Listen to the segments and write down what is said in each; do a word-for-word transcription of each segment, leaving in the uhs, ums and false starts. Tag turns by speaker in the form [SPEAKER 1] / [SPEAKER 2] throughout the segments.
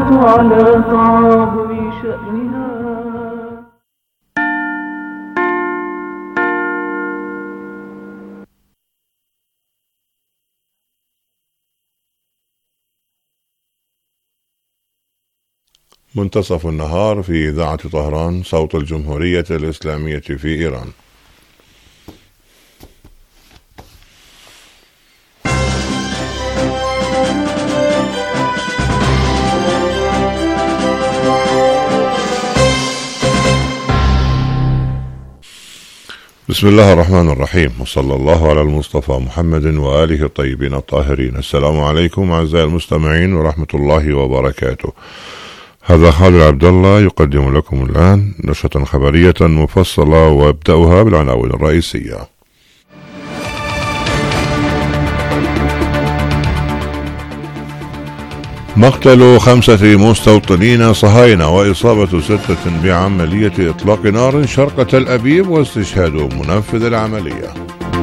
[SPEAKER 1] على تعاظم شأنها.
[SPEAKER 2] منتصف النهار في إذاعة طهران، صوت الجمهورية الإسلامية في إيران. بسم الله الرحمن الرحيم، وصلى الله على المصطفى محمد وآله الطيبين الطاهرين. السلام عليكم أعزائي المستمعين ورحمة الله وبركاته. هذا خالد عبد الله يقدم لكم الآن نشرة خبرية مفصلة، وابدأها بالعناوين الرئيسية. مقتل خمسة مستوطنين صهاينة وإصابة ستة بعملية إطلاق نار شرق تل أبيب واستشهاد منفذ العملية.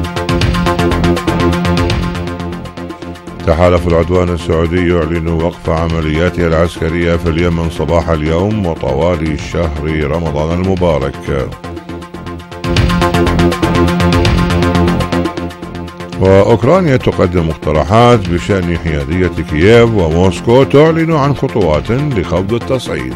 [SPEAKER 2] تحالف العدوان السعودي يعلن وقف عملياته العسكرية في اليمن صباح اليوم وطوال شهر رمضان المبارك. وأوكرانيا تقدم مقترحات بشأن حيادية كييف، وموسكو تعلن عن خطوات لخفض التصعيد.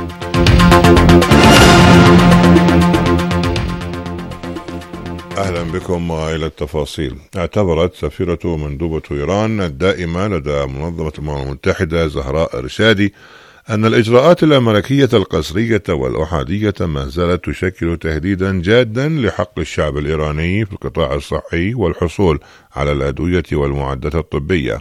[SPEAKER 2] أهلا بكم وإلى التفاصيل. اعتبرت سفيرة مندوبة إيران الدائمة لدى منظمة الأمم المتحدة زهراء إرشادي أن الإجراءات الأمريكية القسرية والأحادية ما زالت تشكل تهديدا جادا لحق الشعب الإيراني في القطاع الصحي والحصول على الأدوية والمعدات الطبية.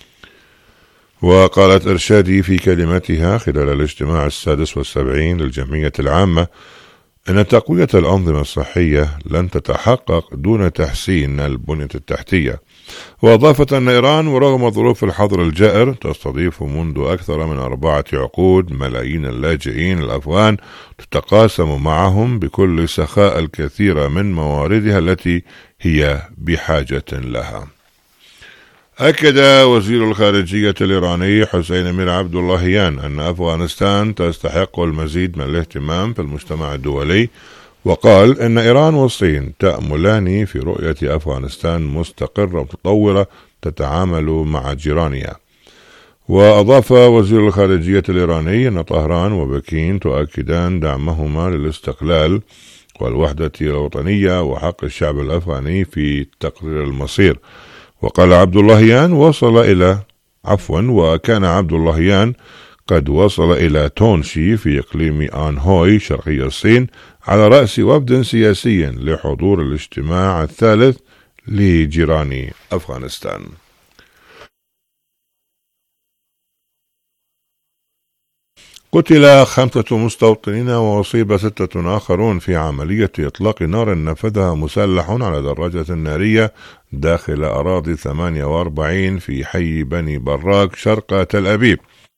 [SPEAKER 2] وقالت إرشادي في كلمتها خلال الاجتماع السادس والسبعين للجمعية العامة إن تقوية الأنظمة الصحية لن تتحقق دون تحسين البنية التحتية. وأضافت أن إيران ورغم ظروف الحظر الجائر تستضيف منذ أكثر من أربعة عقود ملايين اللاجئين الأفغان، تتقاسم معهم بكل سخاء الكثير من مواردها التي هي بحاجة لها. أكد وزير الخارجية الإيراني حسين أمير عبد اللهيان أن أفغانستان تستحق المزيد من الاهتمام في المجتمع الدولي، وقال إن إيران والصين تأملان في رؤية أفغانستان مستقرة ومتطورة تتعامل مع جيرانها. وأضاف وزير الخارجية الإيراني أن طهران وبكين تؤكدان دعمهما للاستقلال والوحدة الوطنية وحق الشعب الأفغاني في تقرير المصير. وقال عبد اللهيان وصل إلى عفوا وكان عبد اللهيان قد وصل إلى تونشي في إقليم آنهوي شرقي الصين على رأس وفد سياسي لحضور الاجتماع الثالث لجيران أفغانستان. قتل خمسة مستوطنين وأصيب ستة آخرون في عملية إطلاق نار نفذها مسلح على دراجة نارية داخل أراضي ثمانية وأربعين في حي بني براك شرق تل أبيب.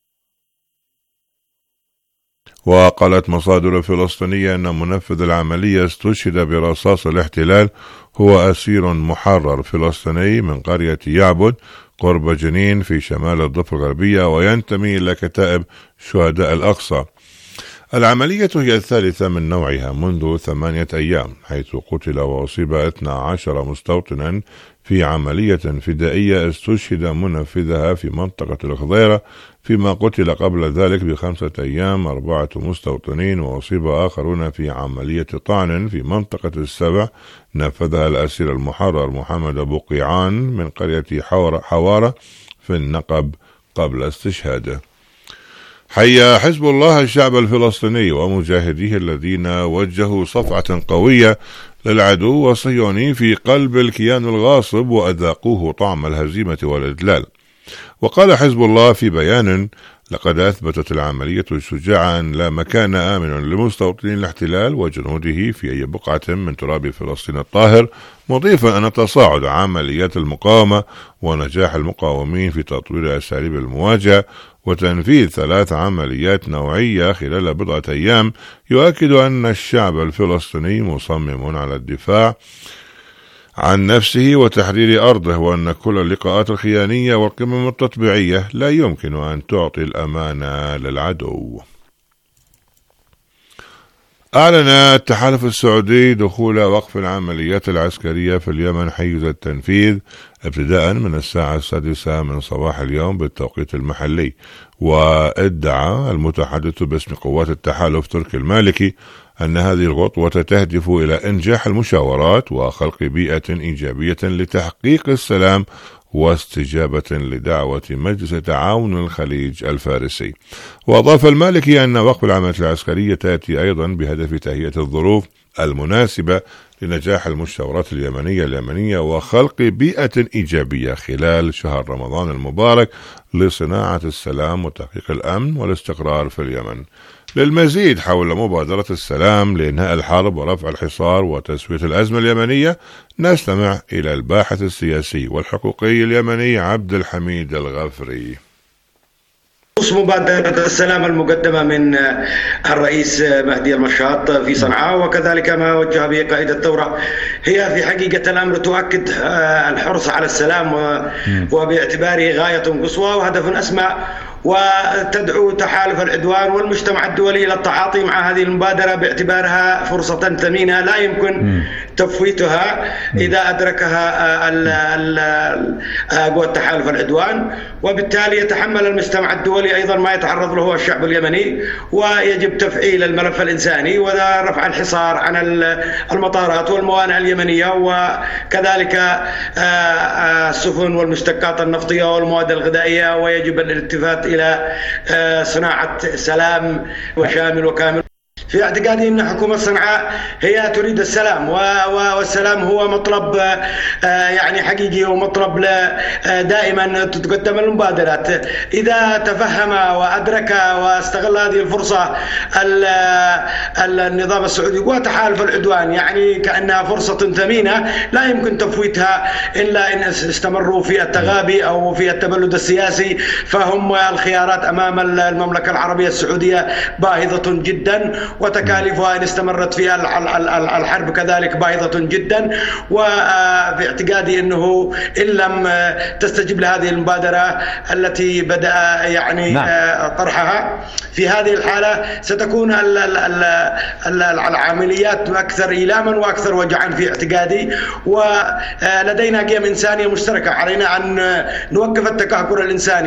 [SPEAKER 2] وقالت مصادر فلسطينية أن منفذ العملية استشهد برصاص الاحتلال هو أسير محرر فلسطيني من قرية يعبد قرب جنين في شمال الضفة الغربية، وينتمي إلى كتائب شهداء الأقصى. العملية هي الثالثة من نوعها منذ ثمانية أيام، حيث قتل وأصيب اثنا عشر مستوطنا في عملية فدائية استشهد منفذها في منطقة الخضيرة، فيما قتل قبل ذلك بخمسة أيام أربعة مستوطنين وأصيب آخرون في عملية طعن في منطقة السبع نفذها الأسير المحرر محمد بقيعان من قرية حوارة في النقب قبل استشهاده. حيا حزب الله الشعب الفلسطيني ومجاهديه الذين وجهوا صفعة قوية للعدو الصهيوني في قلب الكيان الغاصب وأذاقوه طعم الهزيمة والإذلال. وقال حزب الله في بيان: لقد أثبتت العملية الشجاعة أن لا مكان آمن لمستوطني الاحتلال وجنوده في أي بقعة من تراب فلسطين الطاهر، مضيفا أن تصاعد عمليات المقاومة ونجاح المقاومين في تطوير أساليب المواجهة وتنفيذ ثلاث عمليات نوعية خلال بضعة أيام يؤكد أن الشعب الفلسطيني مصمم على الدفاع عن نفسه وتحرير أرضه، وأن كل اللقاءات الخيانية والقمم التطبيعية لا يمكن أن تعطي الأمانة للعدو. أعلن التحالف السعودي دخول وقف العمليات العسكرية في اليمن حيز التنفيذ ابتداء من الساعة السادسة من صباح اليوم بالتوقيت المحلي. وادعى المتحدث باسم قوات التحالف تركي المالكي أن هذه الخطوة تهدف إلى إنجاح المشاورات وخلق بيئة إيجابية لتحقيق السلام واستجابة لدعوة مجلس تعاون الخليج الفارسي. وأضاف المالكي أن وقف العمليات العسكرية تأتي أيضا بهدف تهيئة الظروف المناسبة لنجاح المشاورات اليمنية اليمنية وخلق بيئة إيجابية خلال شهر رمضان المبارك لصناعة السلام وتحقيق الأمن والاستقرار في اليمن. للمزيد حول مبادرة السلام لإنهاء الحرب ورفع الحصار وتسوية الأزمة اليمنية نستمع إلى الباحث السياسي والحقوقي اليمني عبد الحميد الغفري.
[SPEAKER 3] مبادرة السلام المقدمة من الرئيس مهدي المشاط في صنعاء وكذلك ما وجه به قائد الثورة هي في حقيقة الأمر تؤكد الحرص على السلام وباعتباره غاية قصوى وهدف أسمى، وتدعو تحالف العدوان والمجتمع الدولي إلى التعاطي مع هذه المبادرة باعتبارها فرصة ثمينة لا يمكن تفويتها إذا أدركها قوى تحالف العدوان، وبالتالي يتحمل المجتمع الدولي أيضا ما يتعرض له الشعب اليمني، ويجب تفعيل الملف الإنساني ورفع الحصار عن المطارات والموانئ اليمنية وكذلك السفن والمشتقات النفطية والمواد الغذائية، ويجب الالتفات إلى صناعة سلام وشامل وكامل. في اعتقادي أن حكومة صنعاء هي تريد السلام، والسلام هو مطلب يعني حقيقي ومطلب دائما تتقدم المبادرات. إذا تفهم وأدرك واستغل هذه الفرصة النظام السعودي وتحالف العدوان يعني كأنها فرصة ثمينة لا يمكن تفويتها إلا إن استمروا في التغابي أو في التبلد السياسي، فهم الخيارات أمام المملكة العربية السعودية باهظة جدا، وتكاليفها إن استمرت في الحرب كذلك باهظة جدا. وفي اعتقادي أنه إن لم تستجب لهذه المبادرة التي بدأ يعني نعم. طرحها في هذه الحالة ستكون العمليات أكثر إيلاما وأكثر وجعا في اعتقادي، ولدينا قيم إنسانية مشتركة علينا أن نوقف التكهكر الإنساني.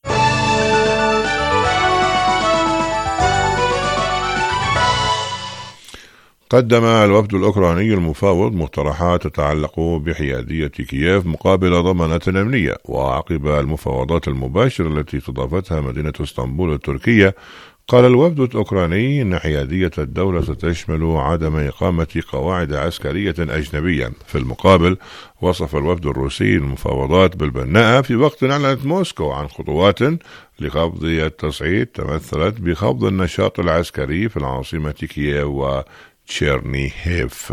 [SPEAKER 2] قدم الوفد الأوكراني المفاوض مقترحات تتعلق بحيادية كييف مقابل ضمانات أمنية. وعقب المفاوضات المباشرة التي استضافتها مدينة اسطنبول التركية، قال الوفد الأوكراني إن حيادية الدولة ستشمل عدم إقامة قواعد عسكرية أجنبية. في المقابل وصف الوفد الروسي المفاوضات بالبناءة في وقت أعلنت موسكو عن خطوات لخفض التصعيد تمثلت بخفض النشاط العسكري في العاصمة كييف و تشيرنيهيف.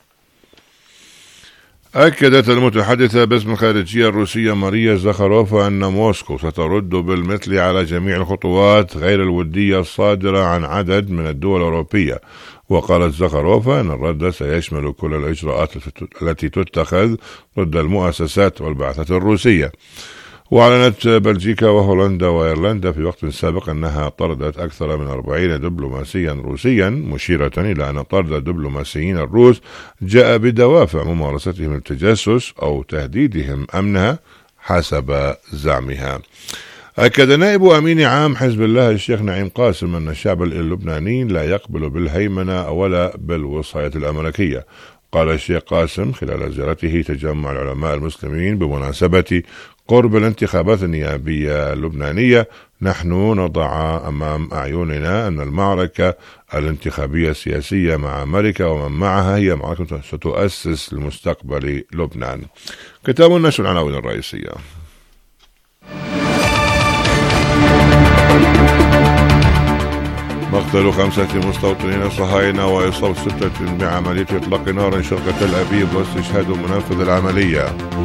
[SPEAKER 2] أكدت المتحدثة باسم الخارجية الروسية ماريا زخاروفا أن موسكو سترد بالمثل على جميع الخطوات غير الودية الصادرة عن عدد من الدول الأوروبية. وقالت زخاروفا أن الرد سيشمل كل الإجراءات التي تتخذ ضد المؤسسات والبعثات الروسية. وأعلنت بلجيكا وهولندا وإيرلندا في وقت سابق أنها طردت أكثر من أربعين دبلوماسيا روسيا، مشيرة إلى أن طرد الدبلوماسيين الروس جاء بدوافع ممارستهم التجسس أو تهديدهم أمنها حسب زعمها. أكد نائب أمين عام حزب الله الشيخ نعيم قاسم أن الشعب اللبناني لا يقبل بالهيمنة ولا بالوصاية الأمريكية. قال الشيخ قاسم خلال زيارته تجمع العلماء المسلمين بمناسبة قرب الانتخابات النيابية اللبنانية: نحن نضع أمام أعيننا أن المعركة الانتخابية السياسية مع أمريكا ومن معها هي معركة ستؤسس لمستقبل لبنان. كتاب النشر العناوين الرئيسية. مقتل خمسة مستوطنين صهاينة وإصابة ستة بعملية إطلاق نار شرق تل أبيب واستشهاد منفذ العملية.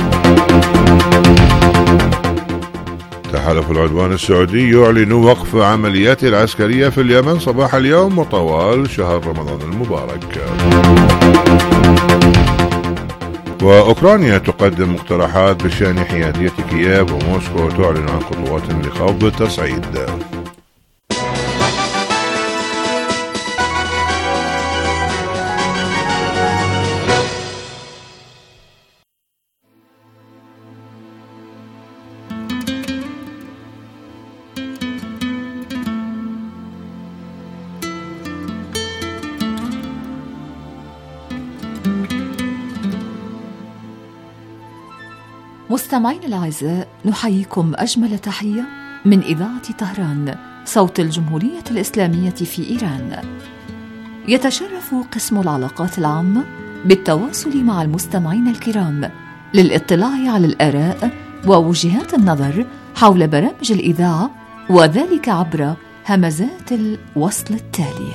[SPEAKER 2] تحالف العدوان السعودي يعلن وقف عملياته العسكرية في اليمن صباح اليوم وطوال شهر رمضان المبارك. وأوكرانيا تقدم مقترحات بشأن حيادية كييف، وموسكو تعلن عن خطوات لخفض التصعيد.
[SPEAKER 4] مستمعين الأعزاء، نحييكم أجمل تحية من إذاعة طهران صوت الجمهورية الإسلامية في إيران. يتشرف قسم العلاقات العامة بالتواصل مع المستمعين الكرام للاطلاع على الآراء ووجهات النظر حول برامج الإذاعة، وذلك عبر همزات الوصل التالية.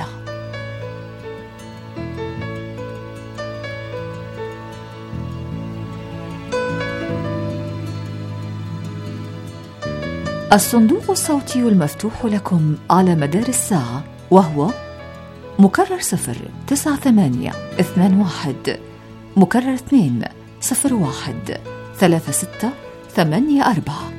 [SPEAKER 4] الصندوق الصوتي المفتوح لكم على مدار الساعة، وهو مكرر صفر تسعة ثمانية اثنان واحد، مكرر اثنين صفر واحد ثلاثة ستة ثمانية أربعة.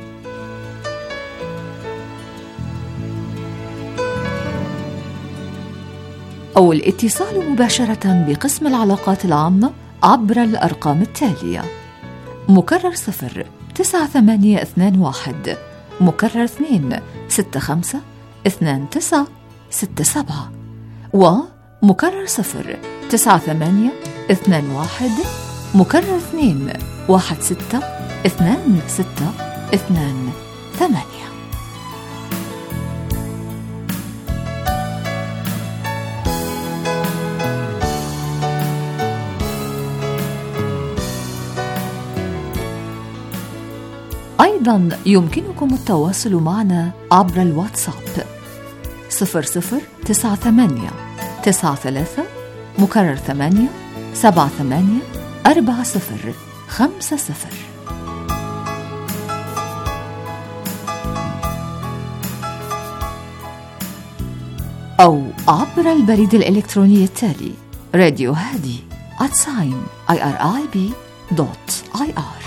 [SPEAKER 4] أو الاتصال مباشرة بقسم العلاقات العامة عبر الأرقام التالية: مكرر صفر تسعة ثمانية اثنان واحد، مكرر اثنين ستة خمسة اثنان تسعة ستة سبعة، ومكرر صفر تسعة ثمانية اثنان واحد، مكرر اثنين واحد ستة اثنان ستة اثنان ثمانية. أيضا يمكنكم التواصل معنا عبر الواتساب صفر صفر تسعة ثمانية تسعة ثلاثة مكرر ثمانية سبعة ثمانية أربعة صفر خمسة صفر، أو عبر البريد الإلكتروني التالي: راديو هادي at sign irib dot ir.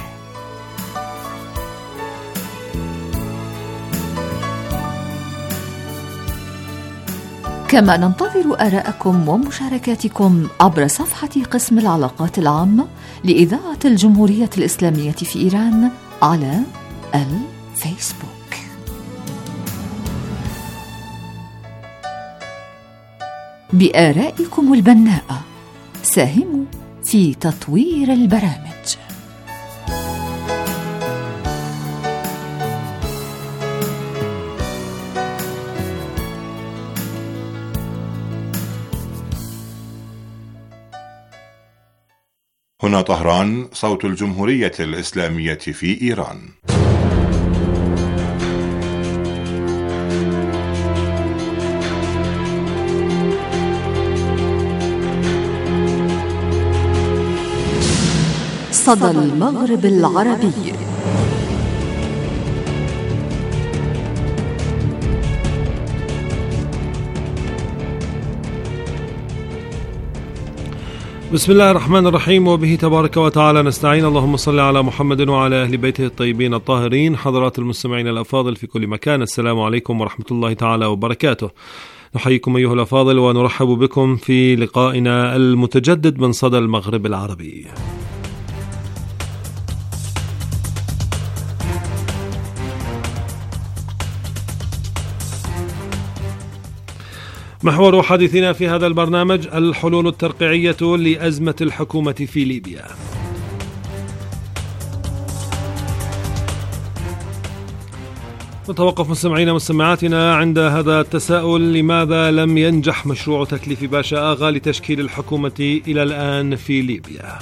[SPEAKER 4] كما ننتظر آراءكم ومشاركاتكم عبر صفحة قسم العلاقات العامة لإذاعة الجمهورية الإسلامية في إيران على الفيسبوك. بآرائكم البناءة ساهموا في تطوير البرامج.
[SPEAKER 2] هنا طهران صوت الجمهورية الإسلامية في إيران.
[SPEAKER 4] صدى المغرب العربي.
[SPEAKER 5] بسم الله الرحمن الرحيم، وبه تبارك وتعالى نستعين. اللهم صل على محمد وعلى أهل بيته الطيبين الطاهرين. حضرات المستمعين الأفاضل في كل مكان، السلام عليكم ورحمة الله تعالى وبركاته. نحييكم أيها الأفاضل ونرحب بكم في لقائنا المتجدد من صدى المغرب العربي. محور حديثنا في هذا البرنامج الحلول الترقيعية لأزمة الحكومة في ليبيا. نتوقف مستمعينا مستمعاتنا عند هذا التساؤل: لماذا لم ينجح مشروع تكليف باشا آغا لتشكيل الحكومة إلى الآن في ليبيا؟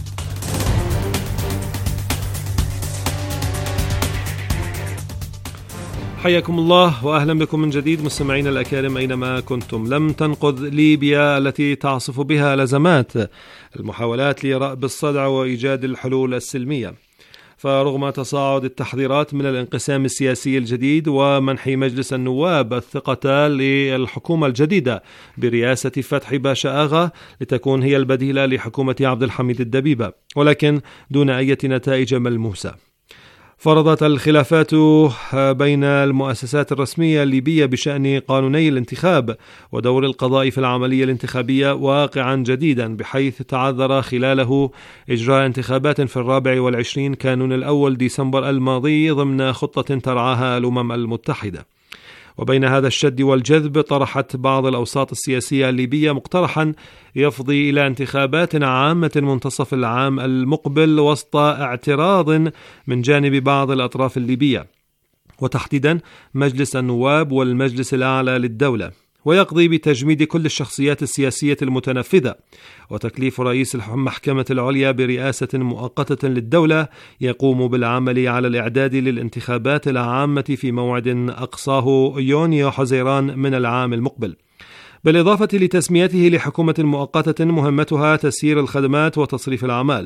[SPEAKER 5] حياكم الله وأهلا بكم من جديد مستمعين الأكارم أينما كنتم. لم تنقذ ليبيا التي تعصف بها الأزمات المحاولات لرأب الصدع وإيجاد الحلول السلمية، فرغم تصاعد التحذيرات من الانقسام السياسي الجديد ومنح مجلس النواب الثقة للحكومة الجديدة برئاسة فتحي باشا آغا لتكون هي البديلة لحكومة عبد الحميد الدبيبة، ولكن دون أي نتائج ملموسة. فرضت الخلافات بين المؤسسات الرسمية الليبية بشأن قانوني الانتخاب ودور القضاء في العملية الانتخابية واقعا جديدا، بحيث تعذر خلاله إجراء انتخابات في الرابع والعشرين كانون الأول ديسمبر الماضي ضمن خطة ترعاها الأمم المتحدة. وبين هذا الشد والجذب طرحت بعض الأوساط السياسية الليبية مقترحا يفضي إلى انتخابات عامة منتصف العام المقبل وسط اعتراض من جانب بعض الأطراف الليبية، وتحديدا مجلس النواب والمجلس الأعلى للدولة، ويقضي بتجميد كل الشخصيات السياسية المتنفذة وتكليف رئيس المحكمة العليا برئاسة مؤقتة للدولة يقوم بالعمل على الإعداد للانتخابات العامة في موعد أقصاه يونيو حزيران من العام المقبل، بالإضافة لتسميته لحكومة مؤقتة مهمتها تسيير الخدمات وتصريف الأعمال.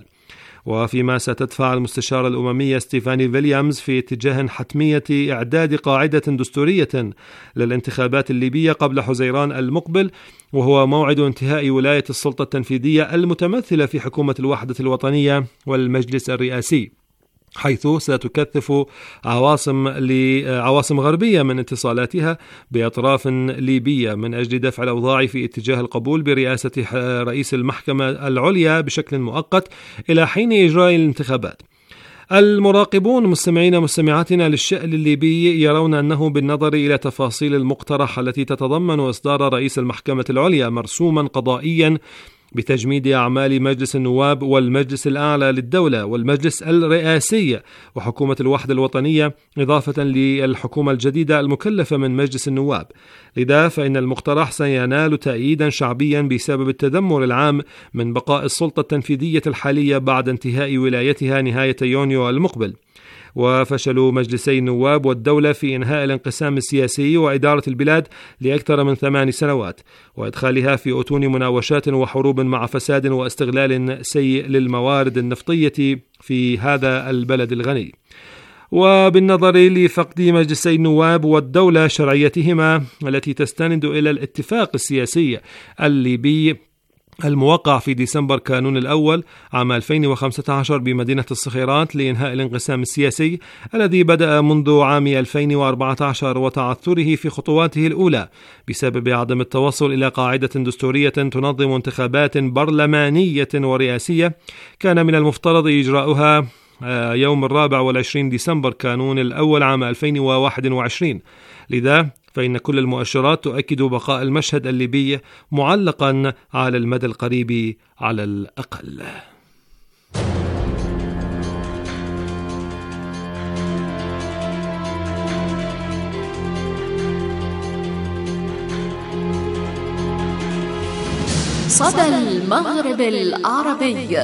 [SPEAKER 5] وفيما ستدفع المستشارة الأممية ستيفاني فيليامز في اتجاه حتمية إعداد قاعدة دستورية للانتخابات الليبية قبل حزيران المقبل، وهو موعد انتهاء ولاية السلطة التنفيذية المتمثلة في حكومة الوحدة الوطنية والمجلس الرئاسي، حيث ستكثف عواصم لعواصم غربية من اتصالاتها بأطراف ليبية من أجل دفع الأوضاع في اتجاه القبول برئاسة رئيس المحكمة العليا بشكل مؤقت إلى حين إجراء الانتخابات. المراقبون مستمعين مستمعاتنا للشأن الليبي يرون أنه بالنظر إلى تفاصيل المقترح التي تتضمن إصدار رئيس المحكمة العليا مرسوما قضائيا بتجميد أعمال مجلس النواب والمجلس الأعلى للدولة والمجلس الرئاسي وحكومة الوحدة الوطنية إضافة للحكومة الجديدة المكلفة من مجلس النواب. لذا فإن المقترح سينال تأييدا شعبيا بسبب التذمر العام من بقاء السلطة التنفيذية الحالية بعد انتهاء ولايتها نهاية يونيو المقبل، وفشل مجلسي النواب والدولة في إنهاء الانقسام السياسي وإدارة البلاد لأكثر من ثمان سنوات وإدخالها في أتون مناوشات وحروب مع فساد واستغلال سيء للموارد النفطية في هذا البلد الغني. وبالنظر لفقد مجلسي النواب والدولة شرعيتهما التي تستند إلى الاتفاق السياسي الليبي الموقع في ديسمبر كانون الأول عام ألفين وخمسة عشر بمدينة الصخيرات لإنهاء الانقسام السياسي الذي بدأ منذ عام ألفين وأربعة عشر وتعثره في خطواته الأولى بسبب عدم التوصل إلى قاعدة دستورية تنظم انتخابات برلمانية ورئاسية، كان من المفترض إجراؤها يوم الرابع والعشرين ديسمبر كانون الأول عام ألفين وواحد وعشرين. لذا فإن كل المؤشرات تؤكد بقاء المشهد الليبي معلقا على المدى القريب على الأقل.
[SPEAKER 4] صدى المغرب العربي،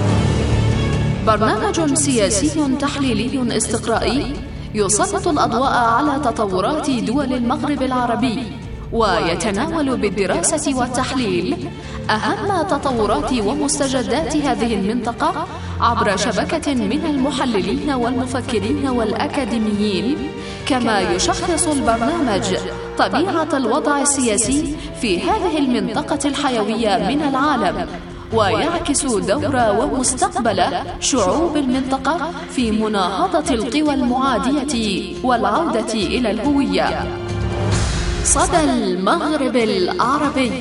[SPEAKER 4] برنامج سياسي تحليلي استقرائي يسلط الأضواء على تطورات دول المغرب العربي ويتناول بالدراسة والتحليل أهم تطورات ومستجدات هذه المنطقة عبر شبكة من المحللين والمفكرين والأكاديميين، كما يشخص البرنامج طبيعة الوضع السياسي في هذه المنطقة الحيوية من العالم، ويعكس دور ومستقبل شعوب المنطقة في مناهضة القوى المعادية والعودة إلى الهوية. صدى المغرب العربي.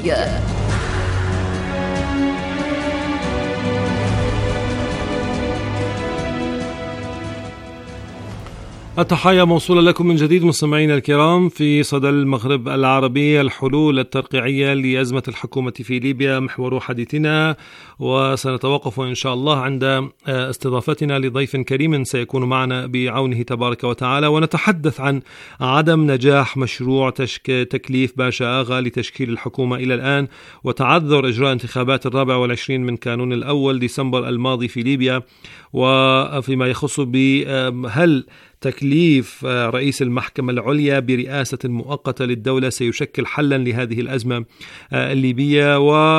[SPEAKER 5] التحية موصولة لكم من جديد مستمعينا الكرام في صدى المغرب العربي، الحلول الترقيعية لأزمة الحكومة في ليبيا محور حديثنا، وسنتوقف إن شاء الله عند استضافتنا لضيف كريم سيكون معنا بعونه تبارك وتعالى، ونتحدث عن عدم نجاح مشروع تشك... تكليف باشا آغا لتشكيل الحكومة إلى الآن، وتعذر إجراء انتخابات الرابع والعشرين من كانون الأول ديسمبر الماضي في ليبيا، وفيما يخص بهل تكليف رئيس المحكمة العليا برئاسة مؤقتة للدولة سيشكل حلا لهذه الأزمة الليبية،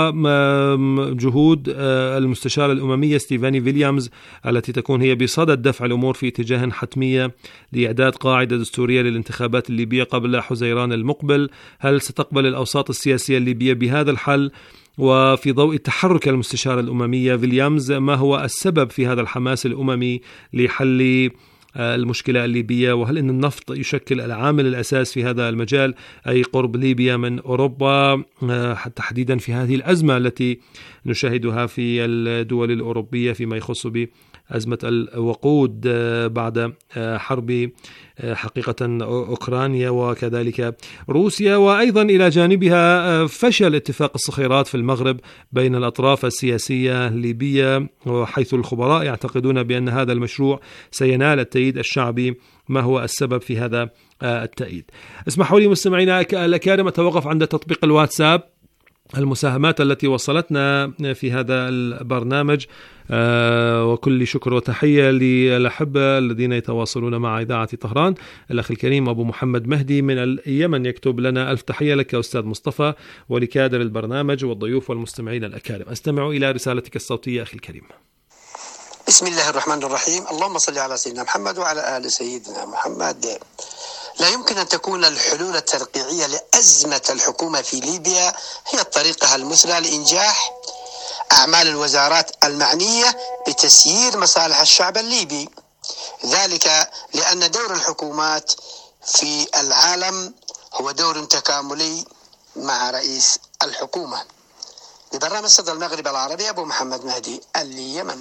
[SPEAKER 5] وجهود المستشارة الأممية ستيفاني فيليامز التي تكون هي بصدد دفع الأمور في اتجاه حتمية لإعداد قاعدة دستورية للانتخابات الليبية قبل حزيران المقبل. هل ستقبل الأوساط السياسية الليبية بهذا الحل؟ وفي ضوء تحرك المستشارة الأممية فيليامز، ما هو السبب في هذا الحماس الأممي لحل المشكلة الليبية؟ وهل أن النفط يشكل العامل الأساس في هذا المجال، أي قرب ليبيا من أوروبا تحديدا في هذه الأزمة التي نشاهدها في الدول الأوروبية فيما يخص بأزمة الوقود بعد حرب حقيقة أوكرانيا وكذلك روسيا، وأيضا إلى جانبها فشل اتفاق الصخيرات في المغرب بين الأطراف السياسية الليبية، وحيث الخبراء يعتقدون بأن هذا المشروع سينال التأييد الشعبي. ما هو السبب في هذا التأييد؟ اسمحوا لي مستمعينا الأكارم أتوقف عند تطبيق الواتساب. المساهمات التي وصلتنا في هذا البرنامج، آه وكل شكر وتحية للأحبة الذين يتواصلون مع إذاعة طهران. الأخ الكريم أبو محمد مهدي من اليمن يكتب لنا: ألف تحية لك أستاذ مصطفى ولكادر البرنامج والضيوف والمستمعين الأكارم. أستمع إلى رسالتك الصوتية أخي الكريم.
[SPEAKER 6] بسم الله الرحمن الرحيم. اللهم صل على سيدنا محمد وعلى آل سيدنا محمد. لا يمكن أن تكون الحلول الترقيعية لأزمة الحكومة في ليبيا هي الطريقة المثلى لإنجاح أعمال الوزارات المعنية بتسيير مصالح الشعب الليبي، ذلك لأن دور الحكومات في العالم هو دور تكاملي مع رئيس الحكومة. ببرنامج صدى المغرب العربي أبو محمد مهدي اليمن.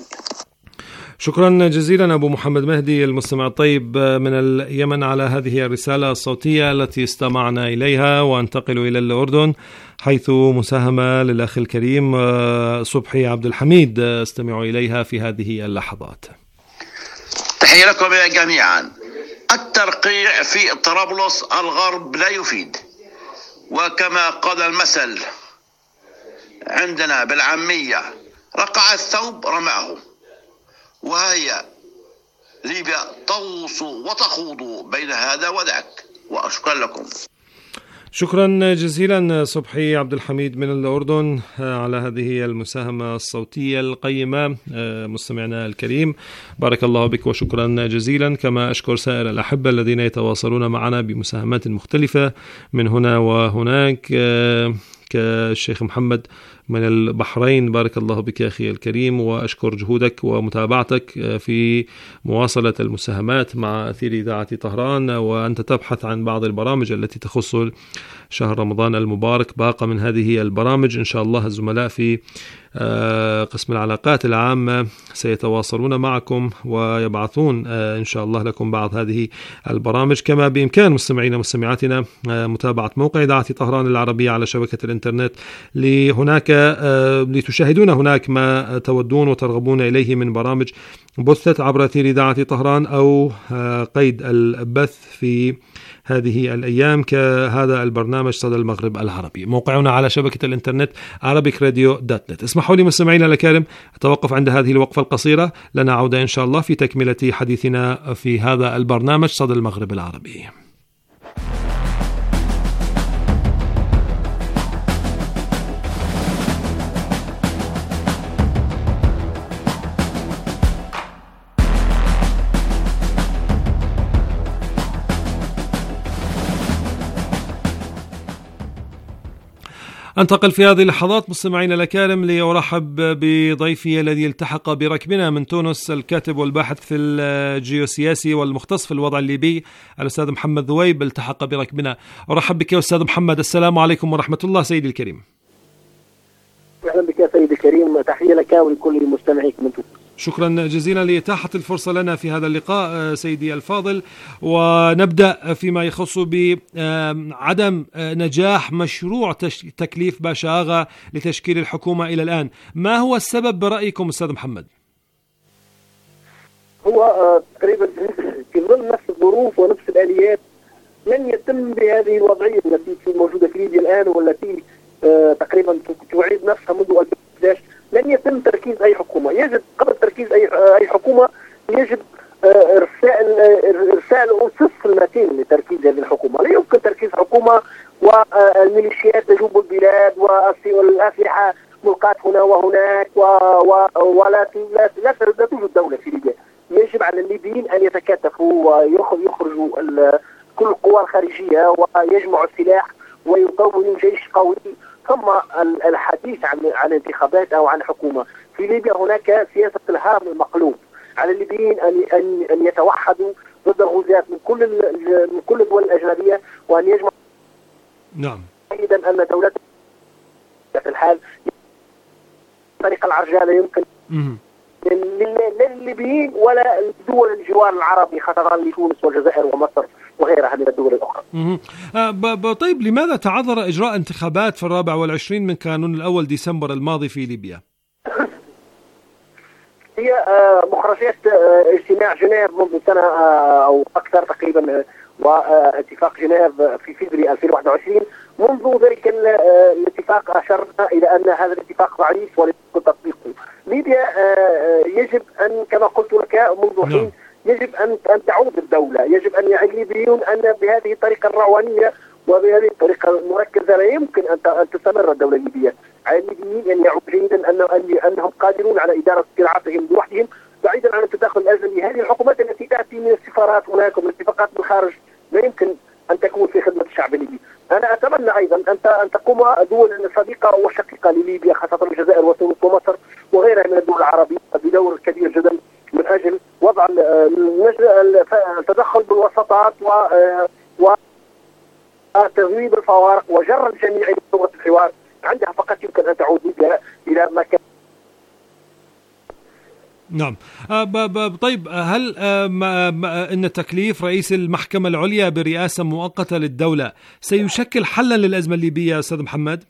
[SPEAKER 5] شكرا جزيلا أبو محمد مهدي المستمع الطيب من اليمن على هذه الرسالة الصوتية التي استمعنا إليها. وانتقل إلى الأردن حيث مساهمة للأخ الكريم صبحي عبد الحميد استمع إليها في هذه اللحظات.
[SPEAKER 7] تحية لكم جميعا. الترقيع في طرابلس الغرب لا يفيد، وكما قال المثل عندنا بالعامية: رقع الثوب رمعه. وهي ليبيا تغوص وتخوض بين هذا وذاك. وأشكر لكم.
[SPEAKER 5] شكرا جزيلا صبحي عبد الحميد من الأردن على هذه المساهمة الصوتية القيمة. مستمعنا الكريم بارك الله بك وشكرا جزيلا، كما أشكر سائر الأحبة الذين يتواصلون معنا بمساهمات مختلفة من هنا وهناك، كالشيخ محمد من البحرين بارك الله بك أخي الكريم، وأشكر جهودك ومتابعتك في مواصلة المساهمات مع أثير إذاعة طهران، وأنت تبحث عن بعض البرامج التي تخص شهر رمضان المبارك. باقة من هذه البرامج إن شاء الله الزملاء في قسم العلاقات العامة سيتواصلون معكم ويبعثون إن شاء الله لكم بعض هذه البرامج. كما بإمكان مستمعينا ومستمعاتنا متابعة موقع إذاعة طهران العربية على شبكة الإنترنت لهناك لتشاهدون هناك ما تودون وترغبون إليه من برامج بثت عبر أثير إذاعة طهران أو قيد البث في هذه الأيام كهذا البرنامج صدى المغرب العربي. موقعنا على شبكة الإنترنت عربيك راديو دوت نت. اسمحوا لي مستمعينا الكرام أتوقف عند هذه الوقفة القصيرة، لنا عودة إن شاء الله في تكملة حديثنا في هذا البرنامج صدى المغرب العربي. أنتقل في هذه اللحظات مستمعين الأكارم لأرحب بضيفي الذي التحق بركبنا من تونس، الكاتب والباحث في الجيوسياسي والمختص في الوضع الليبي الأستاذ محمد ذويب التحق بركبنا. أرحب بك يا أستاذ محمد، السلام عليكم ورحمة الله سيدي الكريم.
[SPEAKER 8] أهلا بك يا سيدي الكريم، تحية لك ولكل مستمعيك من تونس.
[SPEAKER 5] شكرا جزيلا لإتاحة الفرصة لنا في هذا اللقاء سيدي الفاضل، ونبدأ فيما يخص بعدم نجاح مشروع تكليف باشا آغا لتشكيل الحكومة إلى الآن. ما هو السبب برأيكم أستاذ محمد؟
[SPEAKER 8] هو تقريبا في ظل نفس الظروف ونفس الآليات لن يتم بهذه الوضعية التي موجودة في ليبيا الآن، والتي تقريبا تعيد نفسها منذ ألفين وإحدى عشر. لن يتم تركيز أي حكومة. يجب قبل تركيز أي أي حكومة يجب إرسال إرسال أسس المتين لتركيز هذه الحكومة. لا يمكن تركيز حكومة والميليشيات تجوب البلاد والأسلحة ملقاة هنا وهناك و... و... ولا لا لا توجد دولة في ليبيا. يجب على الليبيين أن يتكاتفوا ويخرجوا ال... كل القوى الخارجية ويجمعوا السلاح ويكونوا جيش قوي، ثم الحديث عن عن انتخابات أو عن حكومة. في ليبيا هناك سياسة الهرم المقلوب، على الليبيين أن أن أن يتوحدوا ضد الغزاة من كل من كل الدول الأجنبية، وأن يجمعوا.
[SPEAKER 5] نعم.
[SPEAKER 8] أيضا أن دولة في الحال طريق العرجاء يمكن للليبيين ولا الدول الجوار العربي، خاصة لتونس والجزائر ومصر وغيرها من الدول الأخرى.
[SPEAKER 5] أه طيب، لماذا تعذر إجراء انتخابات في الرابع والعشرين من كانون الأول ديسمبر الماضي في ليبيا؟
[SPEAKER 8] هي مخرجات اجتماع جنيف منذ سنة أو أكثر تقريبا، واتفاق جنيف في فبراير ألفين وواحد وعشرين. منذ ذلك الاتفاق أشرنا إلى أن هذا الاتفاق ضعيف ولا يمكن تطبيقه. ليبيا يجب أن، كما قلت لك منذ حين، يجب أن أن تعود الدولة، يجب أن يعي الليبيون أن بهذه الطريقة الرعوانية وبهذه الطريقة المركزة لا يمكن أن تستمر الدولة الليبية. على الليبيين أن يعوا جيدا أن أنهم قادرون على إدارة صراعاتهم لوحدهم بعيدا عن التدخل الأجنبي. هذه الحكومات التي تأتي من السفارات هناك ومن اتفاقات بالخارج لا يمكن أن تكون في خدمة الشعب الليبي. أنا أتمنى أيضا أن أن تقوم دول صديقة وشقيقة لليبيا، خاصة الجزائر وتونس ومصر وغيرها من الدول العربية، بدور كبير جدا من أجل وضع التدخل بالوساطات و وتذويب الفوارق وجر الجميع إلى لغة الحوار. عندها فقط يمكن أن تعود ليبيا إلى مكان.
[SPEAKER 5] نعم. طيب، هل أن تكليف رئيس المحكمة العليا برئاسة مؤقتة للدولة سيشكل حلا للأزمة الليبية أستاذ محمد؟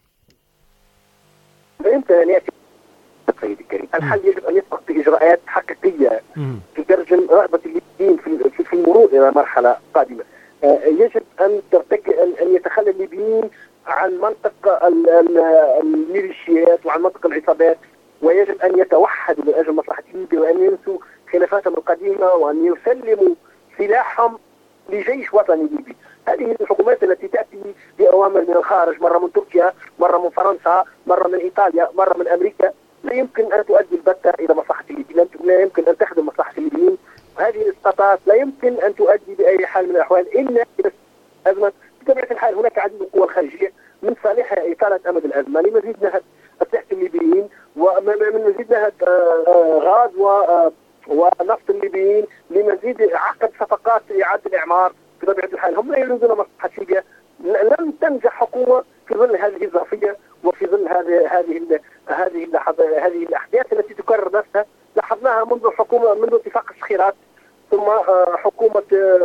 [SPEAKER 8] لا يمكن أن يأتي سيدي الكريم. الحل يجب أن يسبق بإجراءات حقيقية تترجم رغبة الليبيين في في المرور إلى مرحلة قادمة. يجب أن ترتكب أن يتخلى الليبيين عن منطق الميليشيات وعن منطق العصابات، ويجب أن يتوحدوا من أجل مصلحة ليبيا، وأن ينسوا خلافاتهم القديمة وأن يسلموا سلاحهم لجيش وطني ليبي. هذه الحكومات التي تأتي بأوامر من الخارج، مرة من تركيا، مرة من فرنسا، مرة من إيطاليا، مرة من أمريكا، لا يمكن أن تؤدي البتة إلى مصلحة الليبيين، لا يمكن أن تخدم مصلحة الليبيين. هذه الإسقاطات لا يمكن أن تؤدي بأي حال من الأحوال إلا إلى أزمة. بطبيعة الحال هناك عديد من القوى الخارجية من صالحها إطالة أمد الأزمة لمزيد نهب أسلحة الليبيين ومن مزيد نهب غاز ونفط الليبيين، لمزيد عقد صفقات إعادة الإعمار. بطبيعة الحال هم لا يريدون مصلحة ليبيا. لم تنجح حكومة في ظل هذه الظرفية وفي ظل هذه هذه هذه هذه الأحداث التي تكرر نفسها. لاحظناها منذ حكومة منذ اتفاق الصخيرات، ثم حكومة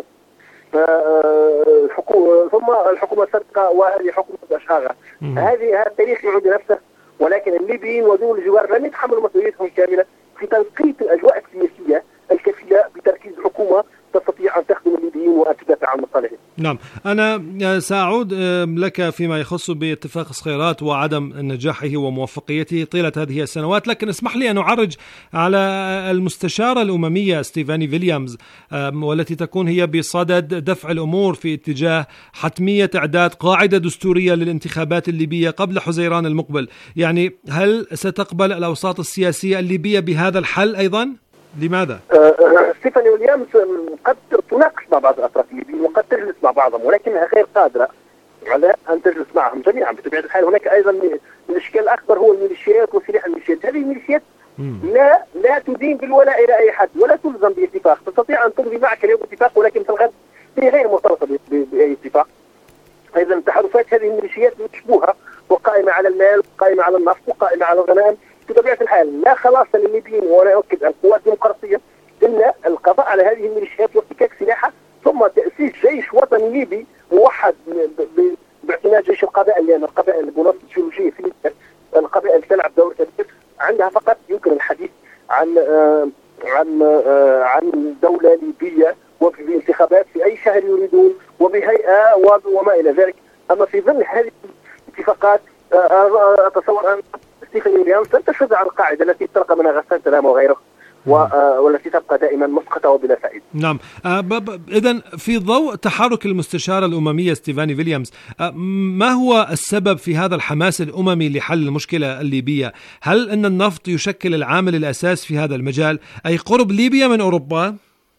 [SPEAKER 8] حكومة ثم الحكومة السابقة، وهذه حكومة أشغال. هذه هذا التاريخ يعود نفسه، ولكن الليبيين ودول الجوار لم يتحملوا مسؤوليتهم كاملة في تنقية الأجواء السياسية الكفيلة بتركيز حكومة تستطيع أن تخدم الليبيين وأن تدافع عن مصالحهم.
[SPEAKER 5] نعم، أنا سأعود لك فيما يخص باتفاق الصخيرات وعدم نجاحه وموفقيته طيلة هذه السنوات، لكن اسمح لي أن أعرج على المستشارة الأممية ستيفاني فيليامز، والتي تكون هي بصدد دفع الأمور في اتجاه حتمية إعداد قاعدة دستورية للانتخابات الليبية قبل حزيران المقبل. يعني هل ستقبل الأوساط السياسية الليبية بهذا الحل أيضا؟ لماذا؟
[SPEAKER 8] ستيفاني ويليامز قد تناقش مع بعض الأطراف الليبيين وقد تجلس مع بعضهم، ولكنها غير قادرة على أن تجلس معهم جميعا. بطبيعة الحال هناك أيضا من الإشكال الأكبر هو الميليشيات وسلاح الميليشيات. هذه الميليشيات لا لا تدين بالولاء إلى أي حد ولا تلزم باتفاق. تستطيع أن تمضي معك اليوم اتفاق ولكن في الغد هي غير مرتبطة بأي اتفاق. أيضا تحالفات هذه الميليشيات مشبوهة وقائمة على المال وقائمة على النفط وقائمة على الغنائم. بطبيعة الحال لا خلاص للليبيين، وأنا أؤكد القوات الديمقراطية إلا القضاء على هذه الميليشيات وافتكاك سلاحها، ثم تأسيس جيش وطني ليبي موحد باعتماد جيش القبائل، لأن القبائل بنص الجيولوجية في القبائل تلعب دور كبير. عندها فقط يمكن الحديث عن آه عن آه عن دولة ليبية وبانتخابات في أي شهر يريدون وبهيئة وما إلى ذلك. أما في ظل هذه الاتفاقات آه أتصور أن ستيفاني ويليامز لن تشهد على القاعدة التي تلقى منها غسان سلامة وغيره، والتي تبقى دائما مسقطة وبلا فائدة.
[SPEAKER 5] نعم. إذن في ضوء تحرك المستشارة الأممية ستيفاني ويليامز، ما هو السبب في هذا الحماس الأممي لحل المشكلة الليبية؟ هل أن النفط يشكل العامل الأساس في هذا المجال، أي قرب ليبيا من أوروبا؟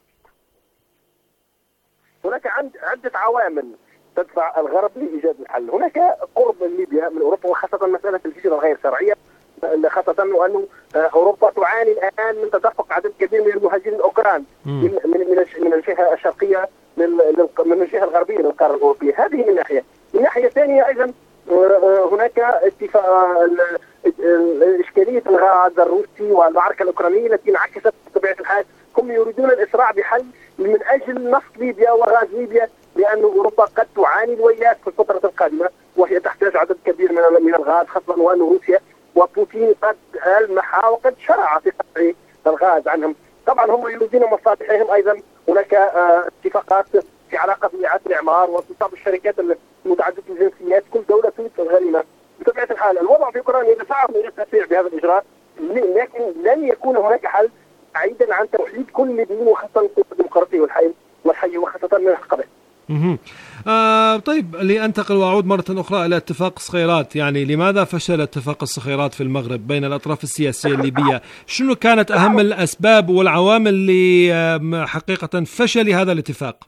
[SPEAKER 8] هناك عدة عوامل تدفع الغرب لإيجاد الحل. هناك قرب من ليبيا من أوروبا، وخاصة مسألة الهجرة الغير شرعية، خاصة وأنه أوروبا تعاني الآن من تدفق عدد كبير من المهاجرين الأوكران من من من الجهة الشرقية من الجهة الغربية للقارة الأوروبية. هذه من ناحية. من ناحية ثانية أيضا هناك اتفاق إشكالية الغاز الروسي والمعركة الأوكرانية التي انعكست بطبيعة الحال. هم يريدون الإسراع بحل من أجل نفط ليبيا وغاز ليبيا، لأن أوروبا قد تعاني الويلات في الفترة القادمة، وهي تحتاج عدد كبير من من الغاز، خاصة وأن روسيا وبوتين قد ألمح وقد شرع في قطع الغاز عنهم. طبعا هم يريدون مصالحهم. أيضا هناك اتفاقات في علاقة بإعادة الإعمار واقتصاد الشركات المتعددة الجنسيات، كل دولة تريد الغنيمة. بطبيعة الحال الوضع في أوكرانيا يدفعهم إلى التسريع بهذا الإجراء، لكن لن يكون هناك حل بعيدا عن توحيد كل الليبيين، وخاصة القوى الديمقراطية والحي والحي وخاصة من القبائل.
[SPEAKER 5] آه طيب، لأنتقل وأعود مرة أخرى إلى اتفاق صخيرات. يعني لماذا فشل اتفاق الصخيرات في المغرب بين الأطراف السياسية الليبية؟ شنو كانت أهم الأسباب والعوامل اللي حقيقة فشل هذا الاتفاق؟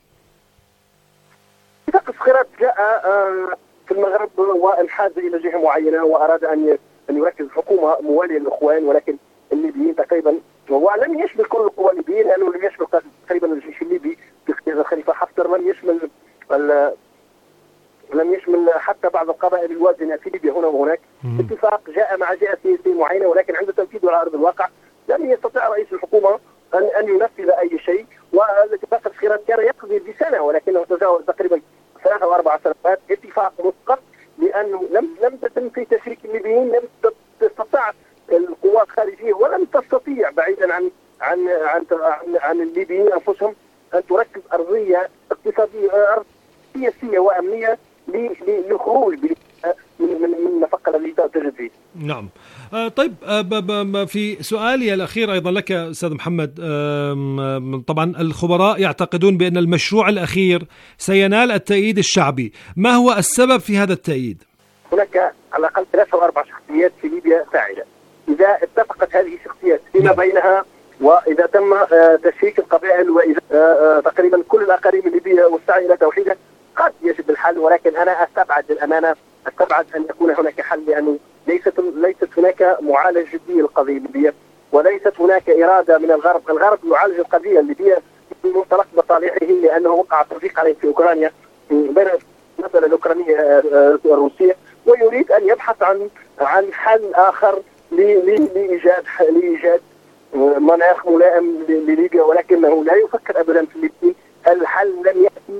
[SPEAKER 8] اتفاق الصخيرات جاء في المغرب وانحاز إلى جهة معينة، وأراد أن أن يركز حكومة موالية للإخوان، ولكن الليبيين تقريبا، ولم يشمل كل القوى الليبيين لأنه لم يشمل تقريبا الجيش الليبي بقيادة الخليفة حفتر، لم يشمل لم يشمل حتى بعض القبائل الوازنة في ليبيا هنا وهناك. اتفاق جاء مع جهة سياسية معينة، ولكن عند تنفيذه على أرض الواقع لم يستطيع رئيس الحكومة أن أن ينفذ أي شيء. والاتفاق الصخيرات كان يقضي بسنة، ولكنه تجاوز تقريبا ثلاثة وأربع سنوات. اتفاق مسقط لأنه لم لم تتم في تشريك الليبيين، لم تستطيع القوى الخارجية ولم تستطيع بعيدا عن عن عن عن, عن الليبيين أنفسهم أن تركز أرضية اقتصادية سياسية وأمنية للخروج من من النفق الذي تجد فيه.
[SPEAKER 5] نعم. آه طيب، آه في سؤالي الأخير أيضا لك أستاذ محمد، آه طبعا الخبراء يعتقدون بأن المشروع الأخير سينال التأييد الشعبي، ما هو السبب في هذا التأييد؟
[SPEAKER 8] هناك على الأقل ثلاثة أو أربع شخصيات في ليبيا فاعلة. إذا اتفقت هذه الشخصيات فيما بينها، وإذا تم تشريك القبائل، وإذا تقريبا كل الأقاليم الليبية والسعي إلى توحيدها، قد يجب الحل. ولكن أنا أستبعد الأمانة أستبعد أن يكون هناك حل، لأنه ليست ليست هناك معالجة جدية للقضية الليبية، وليست هناك إرادة من الغرب. الغرب يعالج القضية الليبية من منطلق مصالحه، لأنه وقع التوفيق عليه في أوكرانيا بين المسألة الأوكرانية الروسية، ويريد أن يبحث عن عن حل آخر لإيجاد لإيجاد مناخ ملائم لليبيا، ولكنه لا يفكر أبدا في الليبي. الحل لن يأتي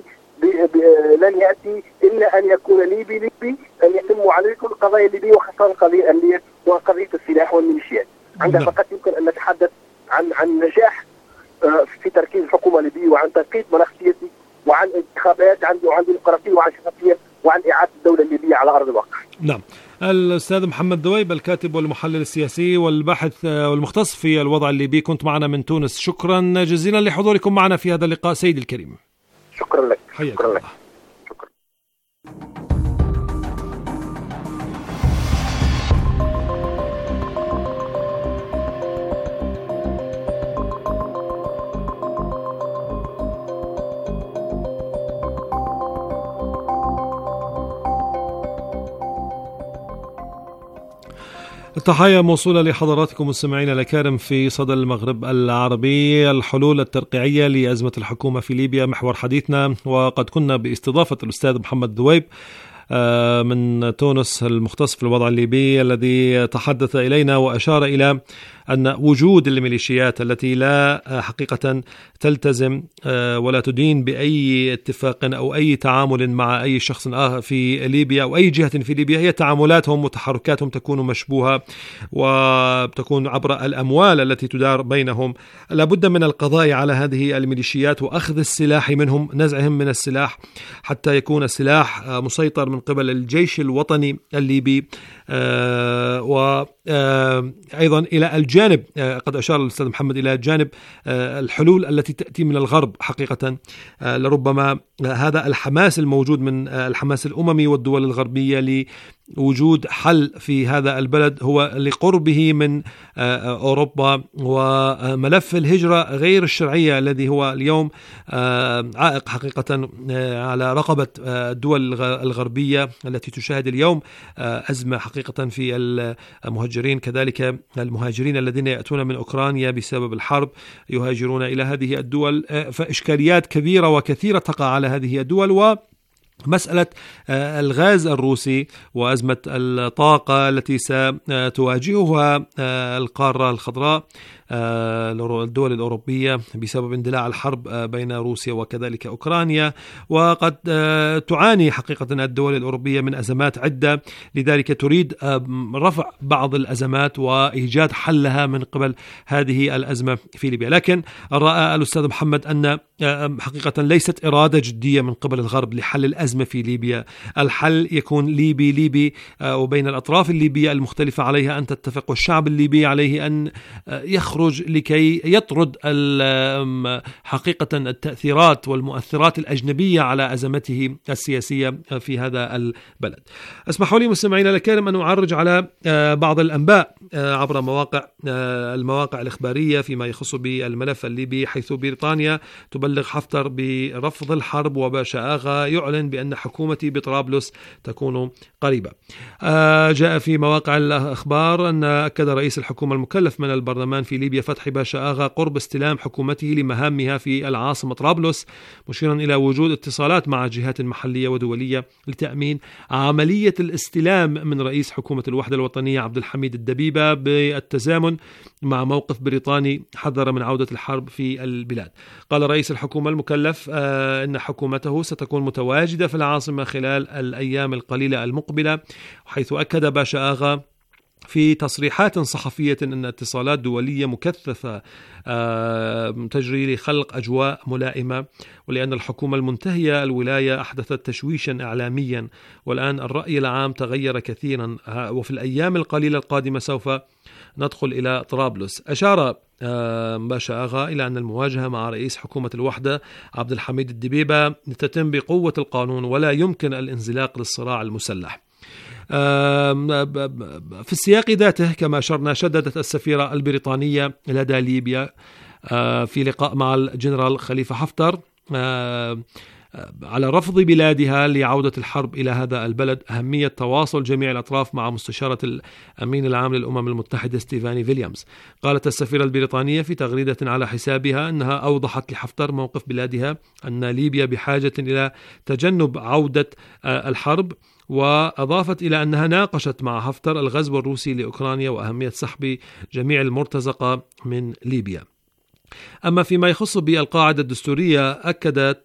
[SPEAKER 8] لن يأتي إلا أن يكون ليبي ليبي، أن يتم معالجة كل القضايا الليبية، وخاصة القضية الأمنية وقضية السلاح والميليشيات. عندها فقط يمكن أن نتحدث عن عن نجاح في تركيز الحكومة الليبية، وعن تنقية مناخ سياسي، وعن انتخابات، وعن ديمقراطية، وعن شفافية، وعن إعادة الدولة الليبية على أرض الواقع.
[SPEAKER 5] نعم. الأستاذ محمد دويب، الكاتب والمحلل السياسي والباحث والمختص في الوضع الليبي، كنت معنا من تونس. شكرا جزيلا لحضوركم معنا في هذا اللقاء سيدي الكريم.
[SPEAKER 8] شكرا لك.
[SPEAKER 5] شكرا لك.
[SPEAKER 8] شكرا.
[SPEAKER 5] التحية موصولة لحضراتكم مستمعينا الأكارم في صدى المغرب العربي. الحلول الترقيعية لأزمة الحكومة في ليبيا محور حديثنا، وقد كنا باستضافة الأستاذ محمد دويب من تونس المختص في الوضع الليبي، الذي تحدث إلينا وأشار إلى أن وجود الميليشيات التي لا حقيقة تلتزم ولا تدين بأي اتفاق أو أي تعامل مع أي شخص آخر في ليبيا أو أي جهة في ليبيا، هي تعاملاتهم وتحركاتهم تكون مشبوهة وتكون عبر الأموال التي تدار بينهم. لابد من القضاء على هذه الميليشيات وأخذ السلاح منهم، نزعهم من السلاح حتى يكون السلاح مسيطر من قبل الجيش الوطني الليبي وأيضا إلى الجانب، قد أشار الأستاذ محمد إلى جانب الحلول التي تأتي من الغرب. حقيقة لربما هذا الحماس الموجود من الحماس الأممي والدول الغربية لوجود حل في هذا البلد هو لقربه من أوروبا، وملف الهجرة غير الشرعية الذي هو اليوم عائق حقيقة على رقبة الدول الغربية التي تشاهد اليوم أزمة حقيقة في المهاجرين، كذلك المهاجرين الذين يأتون من أوكرانيا بسبب الحرب يهاجرون إلى هذه الدول. فإشكاليات كبيرة وكثيرة تقع على هذه الدول، و مسألة الغاز الروسي وأزمة الطاقة التي ستواجهها القارة الخضراء الدول الأوروبية بسبب اندلاع الحرب بين روسيا وكذلك أوكرانيا. وقد تعاني حقيقة الدول الأوروبية من أزمات عدة، لذلك تريد رفع بعض الأزمات وإيجاد حلها من قبل هذه الأزمة في ليبيا. لكن رأى الأستاذ محمد أن حقيقة ليست إرادة جدية من قبل الغرب لحل الأزمة في ليبيا. الحل يكون ليبي ليبي وبين الأطراف الليبية المختلفة عليها أن تتفق، والشعب الليبي عليه أن يخرج لكي يطرد حقيقة التأثيرات والمؤثرات الأجنبية على أزمته السياسية في هذا البلد. اسمحوا لي مستمعينا الكرام أن أعرج على بعض الأنباء عبر مواقع المواقع الإخبارية فيما يخص بالملف الليبي، حيث بريطانيا تبلغ حفتر برفض الحرب، وباشا آغا يعلن بأن حكومتي بطرابلس تكون قريبة. جاء في مواقع الأخبار أن أكد رئيس الحكومة المكلف من البرلمان في ليبيا فتحي باشا آغا قرب استلام حكومته لمهامها في العاصمة طرابلس، مشيرا إلى وجود اتصالات مع جهات محلية ودولية لتأمين عملية الاستلام من رئيس حكومة الوحدة الوطنية عبد الحميد الدبيبة بالتزامن مع موقف بريطاني حذر من عودة الحرب في البلاد. قال رئيس الحكومة المكلف آه إن حكومته ستكون متواجدة في العاصمة خلال الأيام القليلة المقبلة، حيث أكد باشا آغا في تصريحات صحفية أن اتصالات دولية مكثفة تجري لخلق أجواء ملائمة، ولأن الحكومة المنتهية الولاية أحدثت تشويشا إعلاميا، والآن الرأي العام تغير كثيرا، وفي الأيام القليلة القادمة سوف ندخل إلى طرابلس. أشار باشا آغا إلى أن المواجهة مع رئيس حكومة الوحدة عبد الحميد الدبيبة تتم بقوة القانون، ولا يمكن الانزلاق للصراع المسلح. في السياق ذاته كما أشرنا، شددت السفيرة البريطانية لدى ليبيا في لقاء مع الجنرال خليفة حفتر على رفض بلادها لعودة الحرب إلى هذا البلد أهمية تواصل جميع الأطراف مع مستشارة الأمين العام للأمم المتحدة ستيفاني فيليامز. قالت السفيرة البريطانية في تغريدة على حسابها أنها أوضحت لحفتر موقف بلادها أن ليبيا بحاجة إلى تجنب عودة الحرب، وأضافت إلى أنها ناقشت مع حفتر الغزو الروسي لأوكرانيا وأهمية سحب جميع المرتزقة من ليبيا. أما فيما يخص بالقاعدة الدستورية، أكدت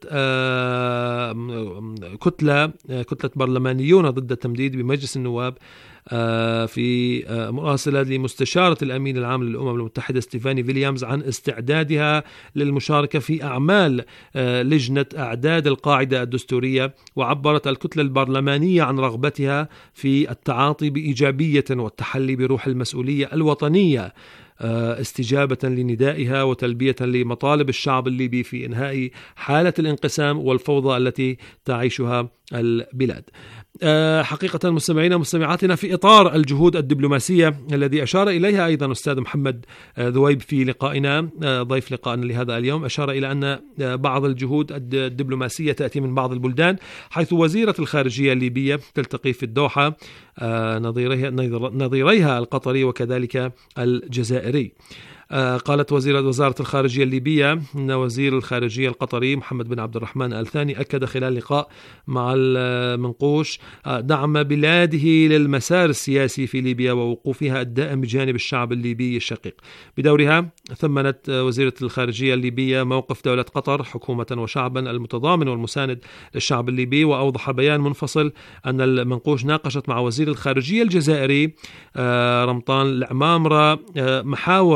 [SPEAKER 5] كتلة كتلة برلمانيون ضد التمديد بمجلس النواب في مراسلة لمستشارة الأمين العام للأمم المتحدة ستيفاني فيليامز عن استعدادها للمشاركة في أعمال لجنة أعداد القاعدة الدستورية. وعبرت الكتلة البرلمانية عن رغبتها في التعاطي بإيجابية والتحلي بروح المسؤولية الوطنية استجابة لندائها وتلبية لمطالب الشعب الليبي في إنهاء حالة الانقسام والفوضى التي تعيشها البلاد. حقيقة مستمعينا ومستمعاتنا، في إطار الجهود الدبلوماسية الذي أشار إليها أيضا أستاذ محمد ذويب في لقائنا ضيف لقائنا لهذا اليوم، أشار إلى أن بعض الجهود الدبلوماسية تأتي من بعض البلدان، حيث وزيرة الخارجية الليبية تلتقي في الدوحة نظيريها, نظيريها القطري وكذلك الجزائري. قالت وزيرة وزارة الخارجية الليبية أن وزير الخارجية القطري محمد بن عبد الرحمن آل ثاني أكد خلال لقاء مع المنقوش دعم بلاده للمسار السياسي في ليبيا ووقوفها الدائم بجانب الشعب الليبي الشقيق. بدورها ثمنت وزيرة الخارجية الليبية موقف دولة قطر حكومة وشعبا المتضامن والمساند للشعب الليبي، وأوضح بيان منفصل أن المنقوش ناقشت مع وزير الخارجية الجزائري رمضان العمامرة محاور المنتج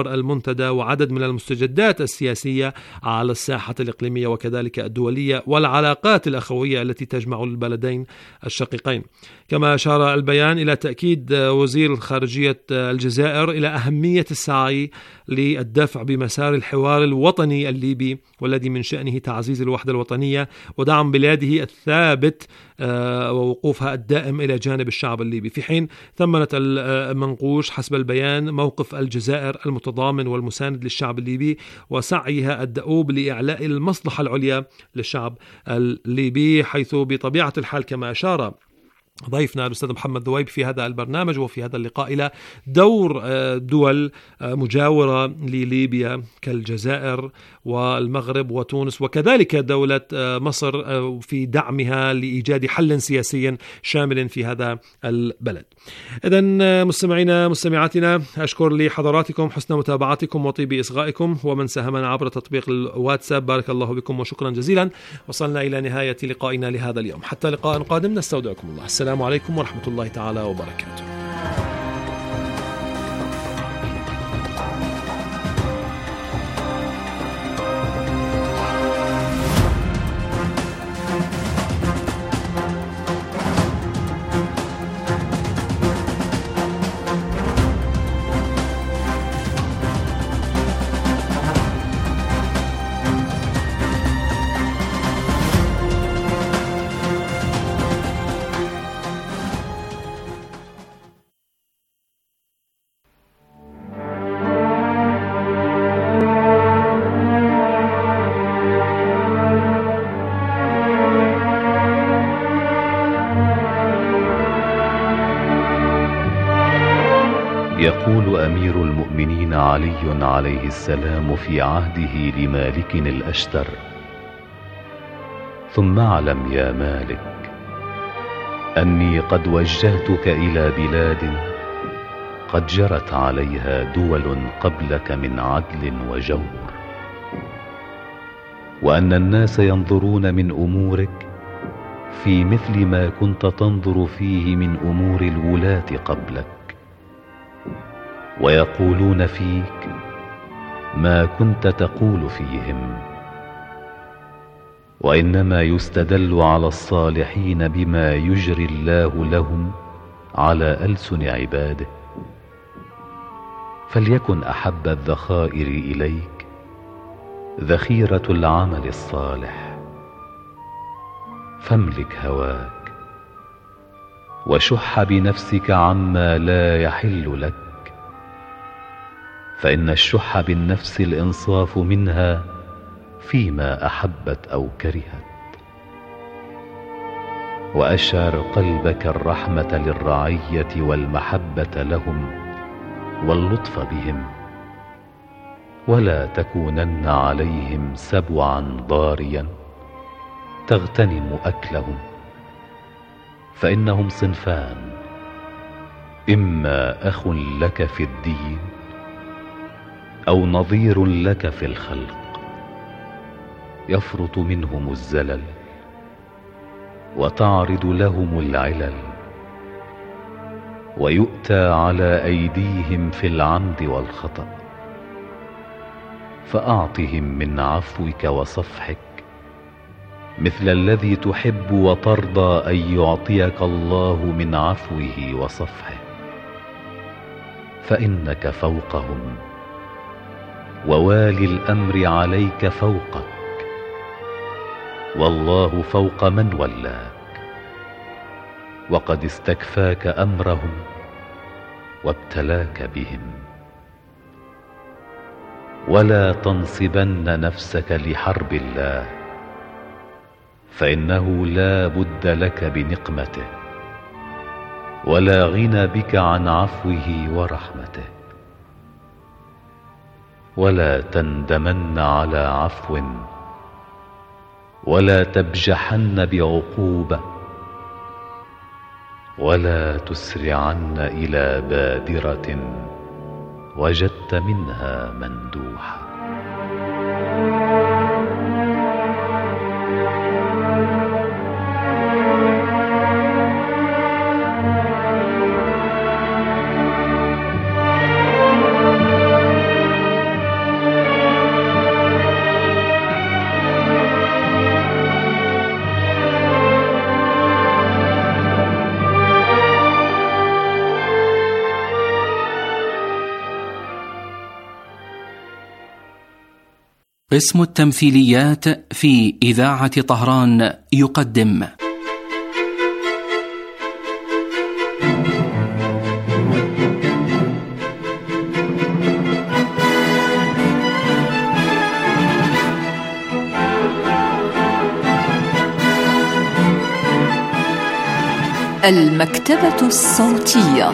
[SPEAKER 5] المنتدى وعدد من المستجدات السياسية على الساحة الإقليمية وكذلك الدولية والعلاقات الأخوية التي تجمع البلدين الشقيقين. كما أشار البيان إلى تأكيد وزير خارجية الجزائر إلى أهمية السعي للدفع بمسار الحوار الوطني الليبي والذي من شأنه تعزيز الوحدة الوطنية ودعم بلاده الثابت ووقوفها الدائم إلى جانب الشعب الليبي. في حين ثمنت المنقوش حسب البيان موقف الجزائر المتضامن والمساند للشعب الليبي وسعيها الدؤوب لإعلاء المصلحة العليا للشعب الليبي، حيث بطبيعة الحال كما أشار ضيفنا الأستاذ محمد ذويب في هذا البرنامج وفي هذا اللقاء إلى دور دول مجاورة لليبيا كالجزائر والمغرب وتونس وكذلك دولة مصر في دعمها لإيجاد حل سياسي شامل في هذا البلد. إذن مستمعينا مستمعاتنا، أشكر لحضراتكم حسن متابعتكم وطيب إصغائكم، ومن ساهمنا عبر تطبيق الواتساب بارك الله بكم وشكرا جزيلا. وصلنا إلى نهاية لقائنا لهذا اليوم، حتى لقاء قادم نستودعكم الله. السلام عليكم ورحمة الله تعالى وبركاته.
[SPEAKER 9] يقول أمير المؤمنين علي عليه السلام في عهده لمالك الأشتر: ثم اعلم يا مالك أني قد وجهتك إلى بلاد قد جرت عليها دول قبلك من عدل وجور، وأن الناس ينظرون من أمورك في مثل ما كنت تنظر فيه من أمور الولاة قبلك، ويقولون فيك ما كنت تقول فيهم، وإنما يستدل على الصالحين بما يجري الله لهم على ألسن عباده. فليكن أحب الذخائر إليك ذخيرة العمل الصالح، فاملك هواك وشح بنفسك عما لا يحل لك، فإن الشح بالنفس الإنصاف منها فيما أحبت أو كرهت. وأشعر قلبك الرحمة للرعية والمحبة لهم واللطف بهم، ولا تكونن عليهم سبعا ضاريا تغتنم أكلهم، فإنهم صنفان: إما أخ لك في الدين أو نظير لك في الخلق، يفرط منهم الزلل وتعرض لهم العلل، ويؤتى على أيديهم في العمد والخطأ، فأعطهم من عفوك وصفحك مثل الذي تحب وترضى أن يعطيك الله من عفوه وصفحه، فإنك فوقهم، ووالي الأمر عليك فوقك، والله فوق من ولاك، وقد استكفاك أمرهم وابتلاك بهم. ولا تنصبن نفسك لحرب الله، فإنه لا بد لك بنقمته، ولا غنى بك عن عفوه ورحمته. ولا تندمن على عفو، ولا تبجحن بعقوبة، ولا تسرعن إلى بادرة وجدت منها مندوحة.
[SPEAKER 10] قسم التمثيليات في إذاعة طهران يقدم
[SPEAKER 4] المكتبة الصوتية.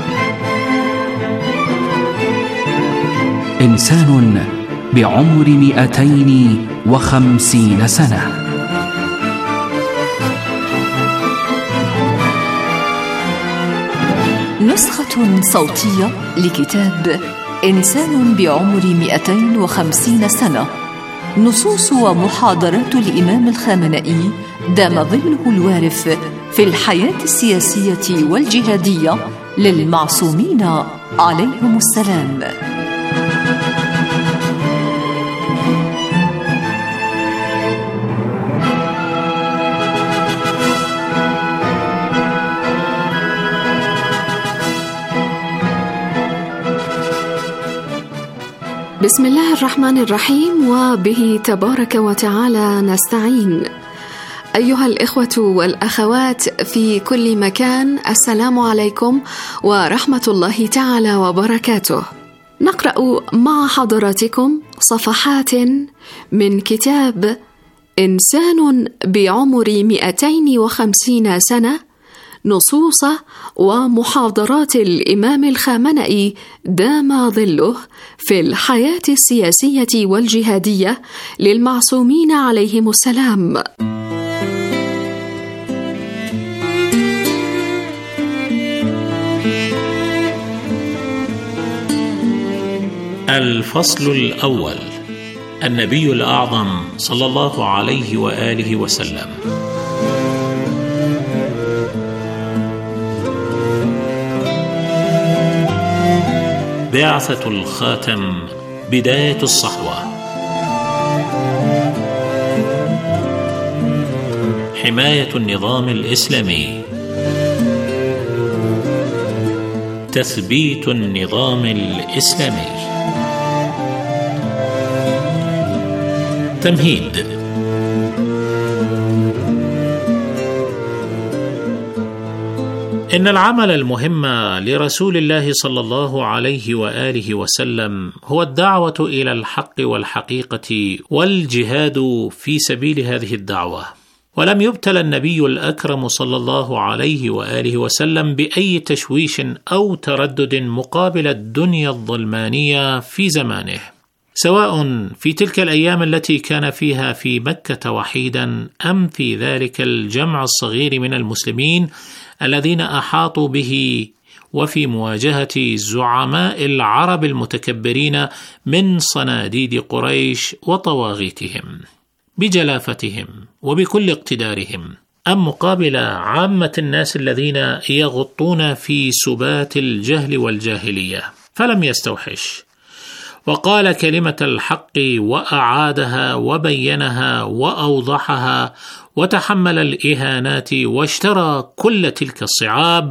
[SPEAKER 10] إنسان بعمر مئتين وخمسين سنة.
[SPEAKER 4] نسخة صوتية لكتاب إنسان بعمر مئتين وخمسين سنة، نصوص ومحاضرات الإمام الخامنئي دام ظله الوارف في الحياة السياسية والجهادية للمعصومين عليهم السلام.
[SPEAKER 11] بسم الله الرحمن الرحيم، وبه تبارك وتعالى نستعين. أيها الإخوة والأخوات في كل مكان، السلام عليكم ورحمة الله تعالى وبركاته. نقرأ مع حضراتكم صفحات من كتاب إنسان بعمر مئتين وخمسين سنة، نصوص ومحاضرات الإمام الخامنئي دام ظله في الحياة السياسية والجهادية للمعصومين عليهم السلام.
[SPEAKER 12] الفصل الأول: النبي الأعظم صلى الله عليه وآله وسلم. بعثة الخاتم، بداية الصحوة. حماية النظام الإسلامي، تثبيت النظام الإسلامي. تمهيد. إن العمل المهم لرسول الله صلى الله عليه وآله وسلم هو الدعوة إلى الحق والحقيقة والجهاد في سبيل هذه الدعوة، ولم يبتلى النبي الأكرم صلى الله عليه وآله وسلم بأي تشويش أو تردد مقابل الدنيا الظلمانية في زمانه، سواء في تلك الأيام التي كان فيها في مكة وحيدا، أم في ذلك الجمع الصغير من المسلمين الذين أحاطوا به، وفي مواجهة زعماء العرب المتكبرين من صناديد قريش وطواغيتهم بجلافتهم وبكل اقتدارهم، أم مقابل عامة الناس الذين يغطون في سبات الجهل والجاهلية. فلم يستوحش، وقال كلمة الحق وأعادها وبينها وأوضحها، وتحمل الإهانات واشترى كل تلك الصعاب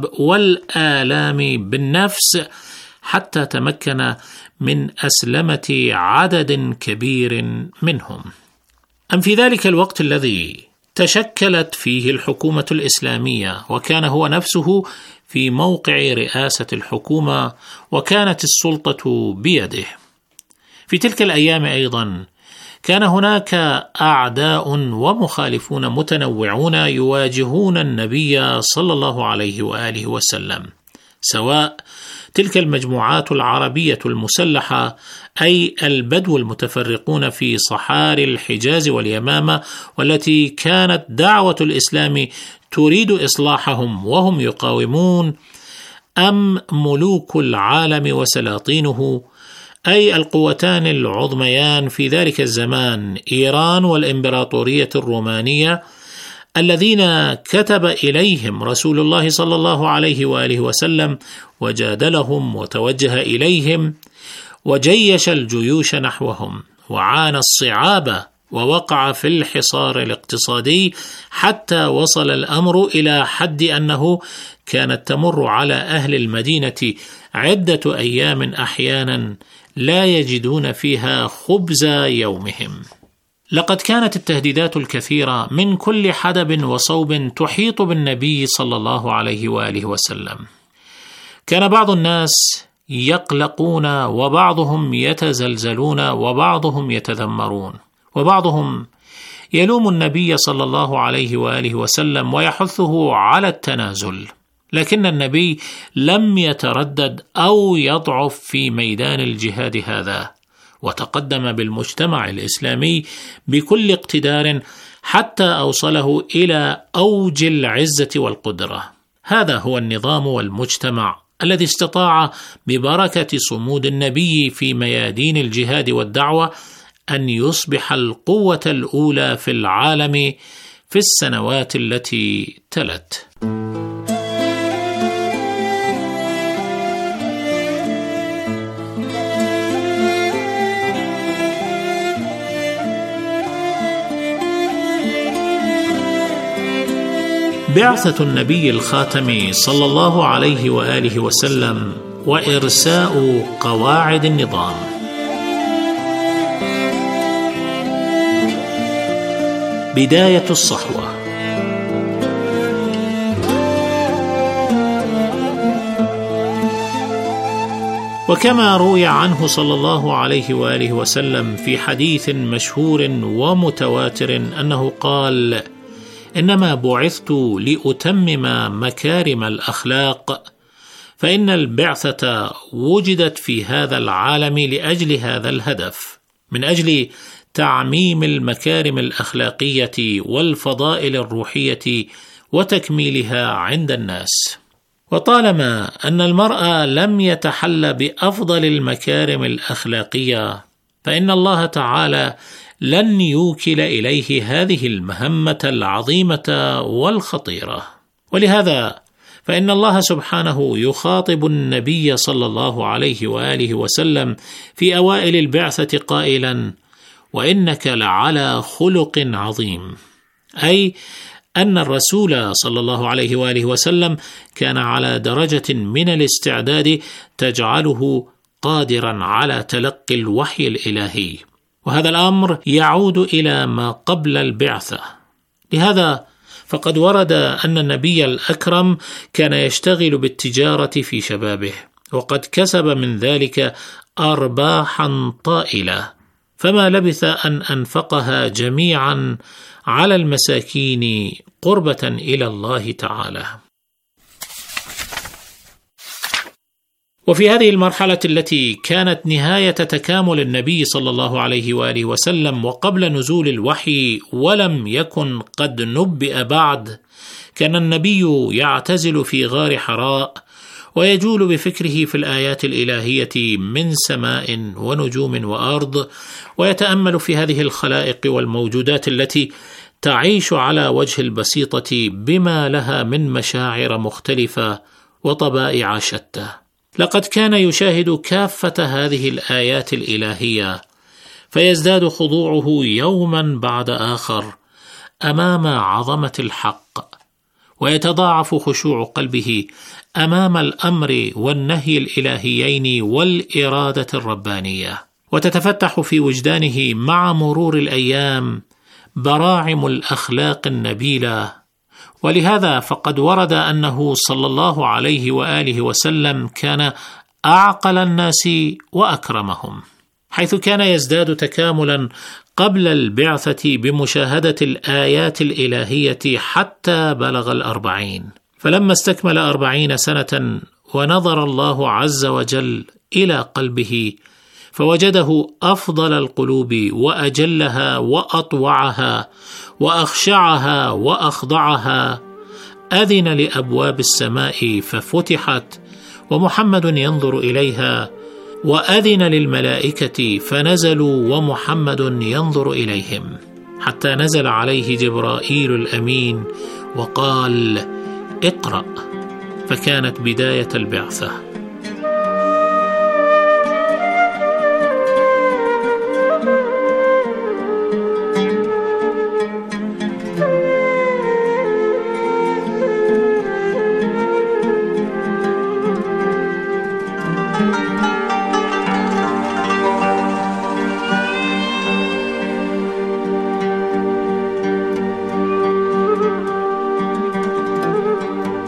[SPEAKER 12] والآلام بالنفس حتى تمكن من أسلمة عدد كبير منهم. أم في ذلك الوقت الذي تشكلت فيه الحكومة الإسلامية، وكان هو نفسه في موقع رئاسة الحكومة، وكانت السلطة بيده. في تلك الأيام أيضا كان هناك أعداء ومخالفون متنوعون يواجهون النبي صلى الله عليه وآله وسلم، سواء تلك المجموعات العربية المسلحة، أي البدو المتفرقون في صحاري الحجاز واليمامة، والتي كانت دعوة الإسلام تريد إصلاحهم وهم يقاومون، أم ملوك العالم وسلاطينه، أي القوتان العظميان في ذلك الزمان، إيران والإمبراطورية الرومانية، الذين كتب إليهم رسول الله صلى الله عليه وآله وسلم وجادلهم وتوجه إليهم وجيش الجيوش نحوهم، وعانى الصعاب ووقع في الحصار الاقتصادي، حتى وصل الأمر إلى حد أنه كانت تمر على أهل المدينة عدة أيام أحيانا لا يجدون فيها خبز يومهم. لقد كانت التهديدات الكثيرة من كل حدب وصوب تحيط بالنبي صلى الله عليه وآله وسلم. كان بعض الناس يقلقون، وبعضهم يتزلزلون، وبعضهم يتذمرون، وبعضهم يلوم النبي صلى الله عليه وآله وسلم ويحثه على التنازل، لكن النبي لم يتردد أو يضعف في ميدان الجهاد هذا، وتقدم بالمجتمع الإسلامي بكل اقتدار حتى أوصله إلى أوج العزة والقدرة. هذا هو النظام والمجتمع الذي استطاع ببركة صمود النبي في ميادين الجهاد والدعوة أن يصبح القوة الأولى في العالم في السنوات التي تلت. بعثة النبي الخاتم صلى الله عليه وآله وسلم وإرساء قواعد النظام. بداية الصحوة. وكما روي عنه صلى الله عليه وآله وسلم في حديث مشهور ومتواتر أنه قال: إنما بعثت لأتمم مكارم الأخلاق، فإن البعثة وجدت في هذا العالم لأجل هذا الهدف، من أجل تعميم المكارم الأخلاقية والفضائل الروحية وتكميلها عند الناس. وطالما أن المرء لم يتحل بأفضل المكارم الأخلاقية، فإن الله تعالى لن يوكل إليه هذه المهمة العظيمة والخطيرة. ولهذا فإن الله سبحانه يخاطب النبي صلى الله عليه وآله وسلم في أوائل البعثة قائلا: وإنك لعلى خلق عظيم، أي أن الرسول صلى الله عليه وآله وسلم كان على درجة من الاستعداد تجعله قادرا على تلقي الوحي الإلهي، وهذا الأمر يعود إلى ما قبل البعثة. لهذا فقد ورد أن النبي الأكرم كان يشتغل بالتجارة في شبابه، وقد كسب من ذلك أرباحا طائلة، فما لبث أن أنفقها جميعا على المساكين قربة إلى الله تعالى. وفي هذه المرحلة التي كانت نهاية تكامل النبي صلى الله عليه وآله وسلم وقبل نزول الوحي ولم يكن قد نبئ بعد، كان النبي يعتزل في غار حراء ويجول بفكره في الآيات الإلهية من سماء ونجوم وأرض، ويتأمل في هذه الخلائق والموجودات التي تعيش على وجه البسيطة بما لها من مشاعر مختلفة وطبائع شتى. لقد كان يشاهد كافة هذه الآيات الإلهية، فيزداد خضوعه يوما بعد آخر أمام عظمة الحق، ويتضاعف خشوع قلبه أمام الأمر والنهي الإلهيين والإرادة الربانية، وتتفتح في وجدانه مع مرور الأيام براعم الأخلاق النبيلة. ولهذا فقد ورد أنه صلى الله عليه وآله وسلم كان أعقل الناس وأكرمهم، حيث كان يزداد تكاملا قبل البعثة بمشاهدة الآيات الإلهية حتى بلغ الأربعين، فلما استكمل أربعين سنة ونظر الله عز وجل إلى قلبه فوجده أفضل القلوب وأجلها وأطوعها وأخشعها وأخضعها، أذن لأبواب السماء ففتحت ومحمد ينظر إليها، وأذن للملائكة فنزلوا ومحمد ينظر إليهم، حتى نزل عليه جبرائيل الأمين وقال: اقرأ، فكانت بداية البعثة.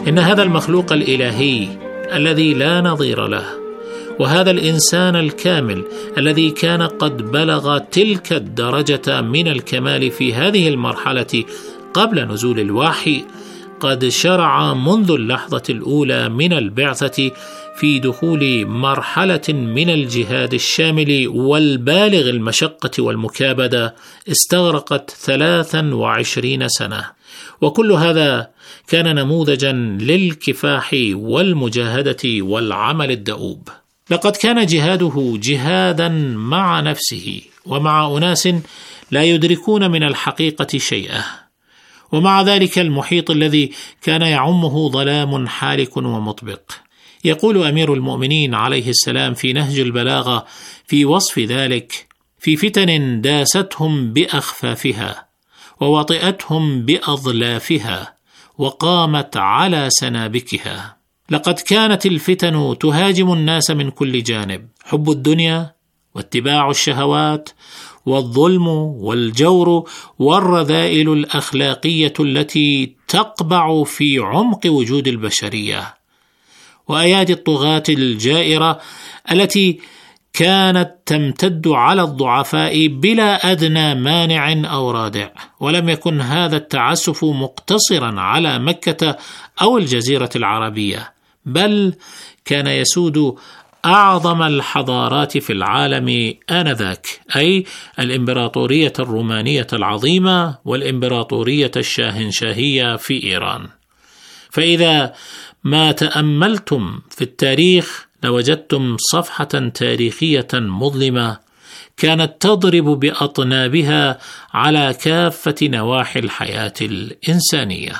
[SPEAKER 12] إن هذا المخلوق الإلهي الذي لا نظير له، وهذا الإنسان الكامل الذي كان قد بلغ تلك الدرجة من الكمال في هذه المرحلة قبل نزول الوحي، قد شرع منذ اللحظة الأولى من البعثة في دخول مرحلة من الجهاد الشامل والبالغ المشقة والمكابدة استغرقت ثلاثا وعشرين سنة، وكل هذا كان نموذجا للكفاح والمجاهدة والعمل الدؤوب. لقد كان جهاده جهادا مع نفسه ومع أناس لا يدركون من الحقيقة شيئا، ومع ذلك المحيط الذي كان يعمه ظلام حالك ومطبق. يقول أمير المؤمنين عليه السلام في نهج البلاغة في وصف ذلك: في فتن داستهم بأخفافها ووطئتهم بأظلافها وقامت على سنابكها. لقد كانت الفتن تهاجم الناس من كل جانب: حب الدنيا واتباع الشهوات والظلم والجور والرذائل الأخلاقية التي تقبع في عمق وجود البشرية، وأيادي الطغاة الجائرة التي كانت تمتد على الضعفاء بلا أدنى مانع أو رادع. ولم يكن هذا التعسف مقتصرا على مكة أو الجزيرة العربية، بل كان يسود أعظم الحضارات في العالم آنذاك، أي الإمبراطورية الرومانية العظيمة والإمبراطورية الشاهنشاهية في إيران. فإذا ما تأملتم في التاريخ لوجدتم صفحة تاريخية مظلمة كانت تضرب بأطنابها على كافة نواحي الحياة الإنسانية.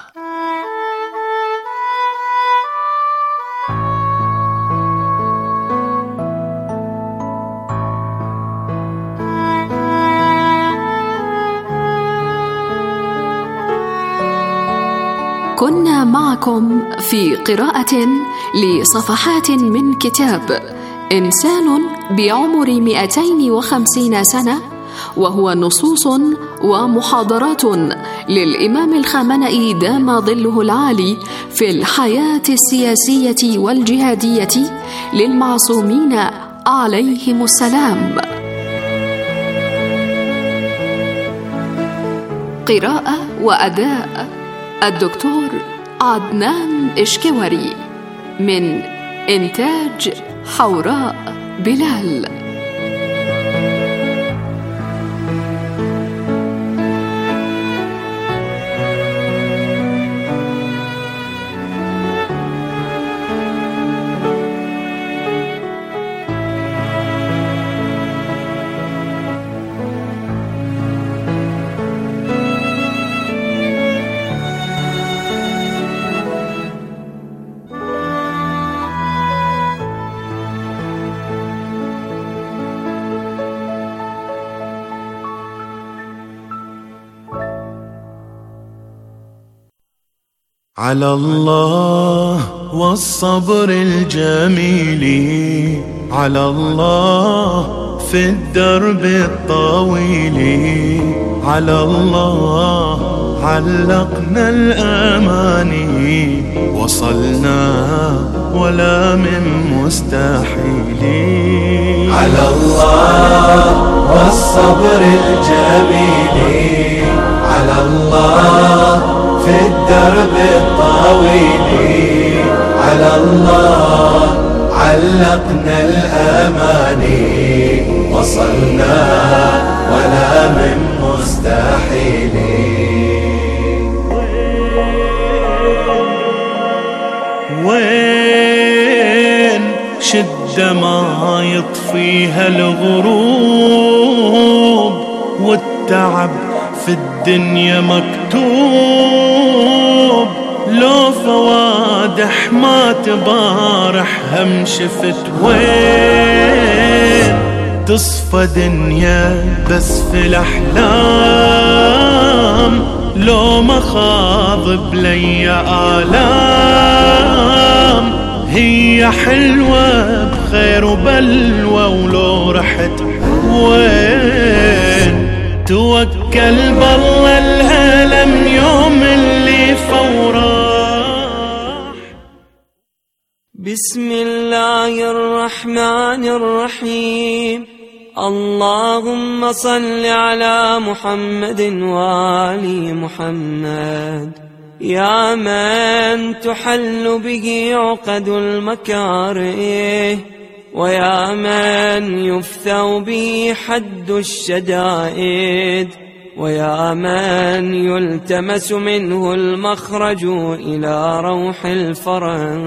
[SPEAKER 11] كنا معكم في قراءة لصفحات من كتاب إنسان بعمر مئتين وخمسين سنة، وهو نصوص ومحاضرات للإمام الخامنئي دام ظله العالي في الحياة السياسية والجهادية للمعصومين عليهم السلام. قراءة وأداء الدكتور عدنان إشكوري، من إنتاج حوراء بلال.
[SPEAKER 13] على الله والصبر الجميل، على الله في الدرب الطويل، على الله علقنا الأماني، وصلنا ولا من مستحيل.
[SPEAKER 14] على الله والصبر الجميل، على الله في الدرب الطويل، على الله علقنا الأماني، وصلنا ولا من مستحيل.
[SPEAKER 13] وين شدة ما يطفيها الغروب، والتعب في الدنيا مكتوب، لو فوادح ما تبارح هم شفت. وين تصفى دنيا بس في الأحلام، لو مخاض بلي آلام، هي حلوة بخير وبلوى ولو رحت. وين توكل بالله الألم يوم اللي فورا.
[SPEAKER 15] بسم الله الرحمن الرحيم. اللهم صل على محمد وآل محمد. يا من تحل به عقد المكاره، ويا من يفثو به حد الشدائد، ويا من يلتمس منه المخرج إلى روح الفرج.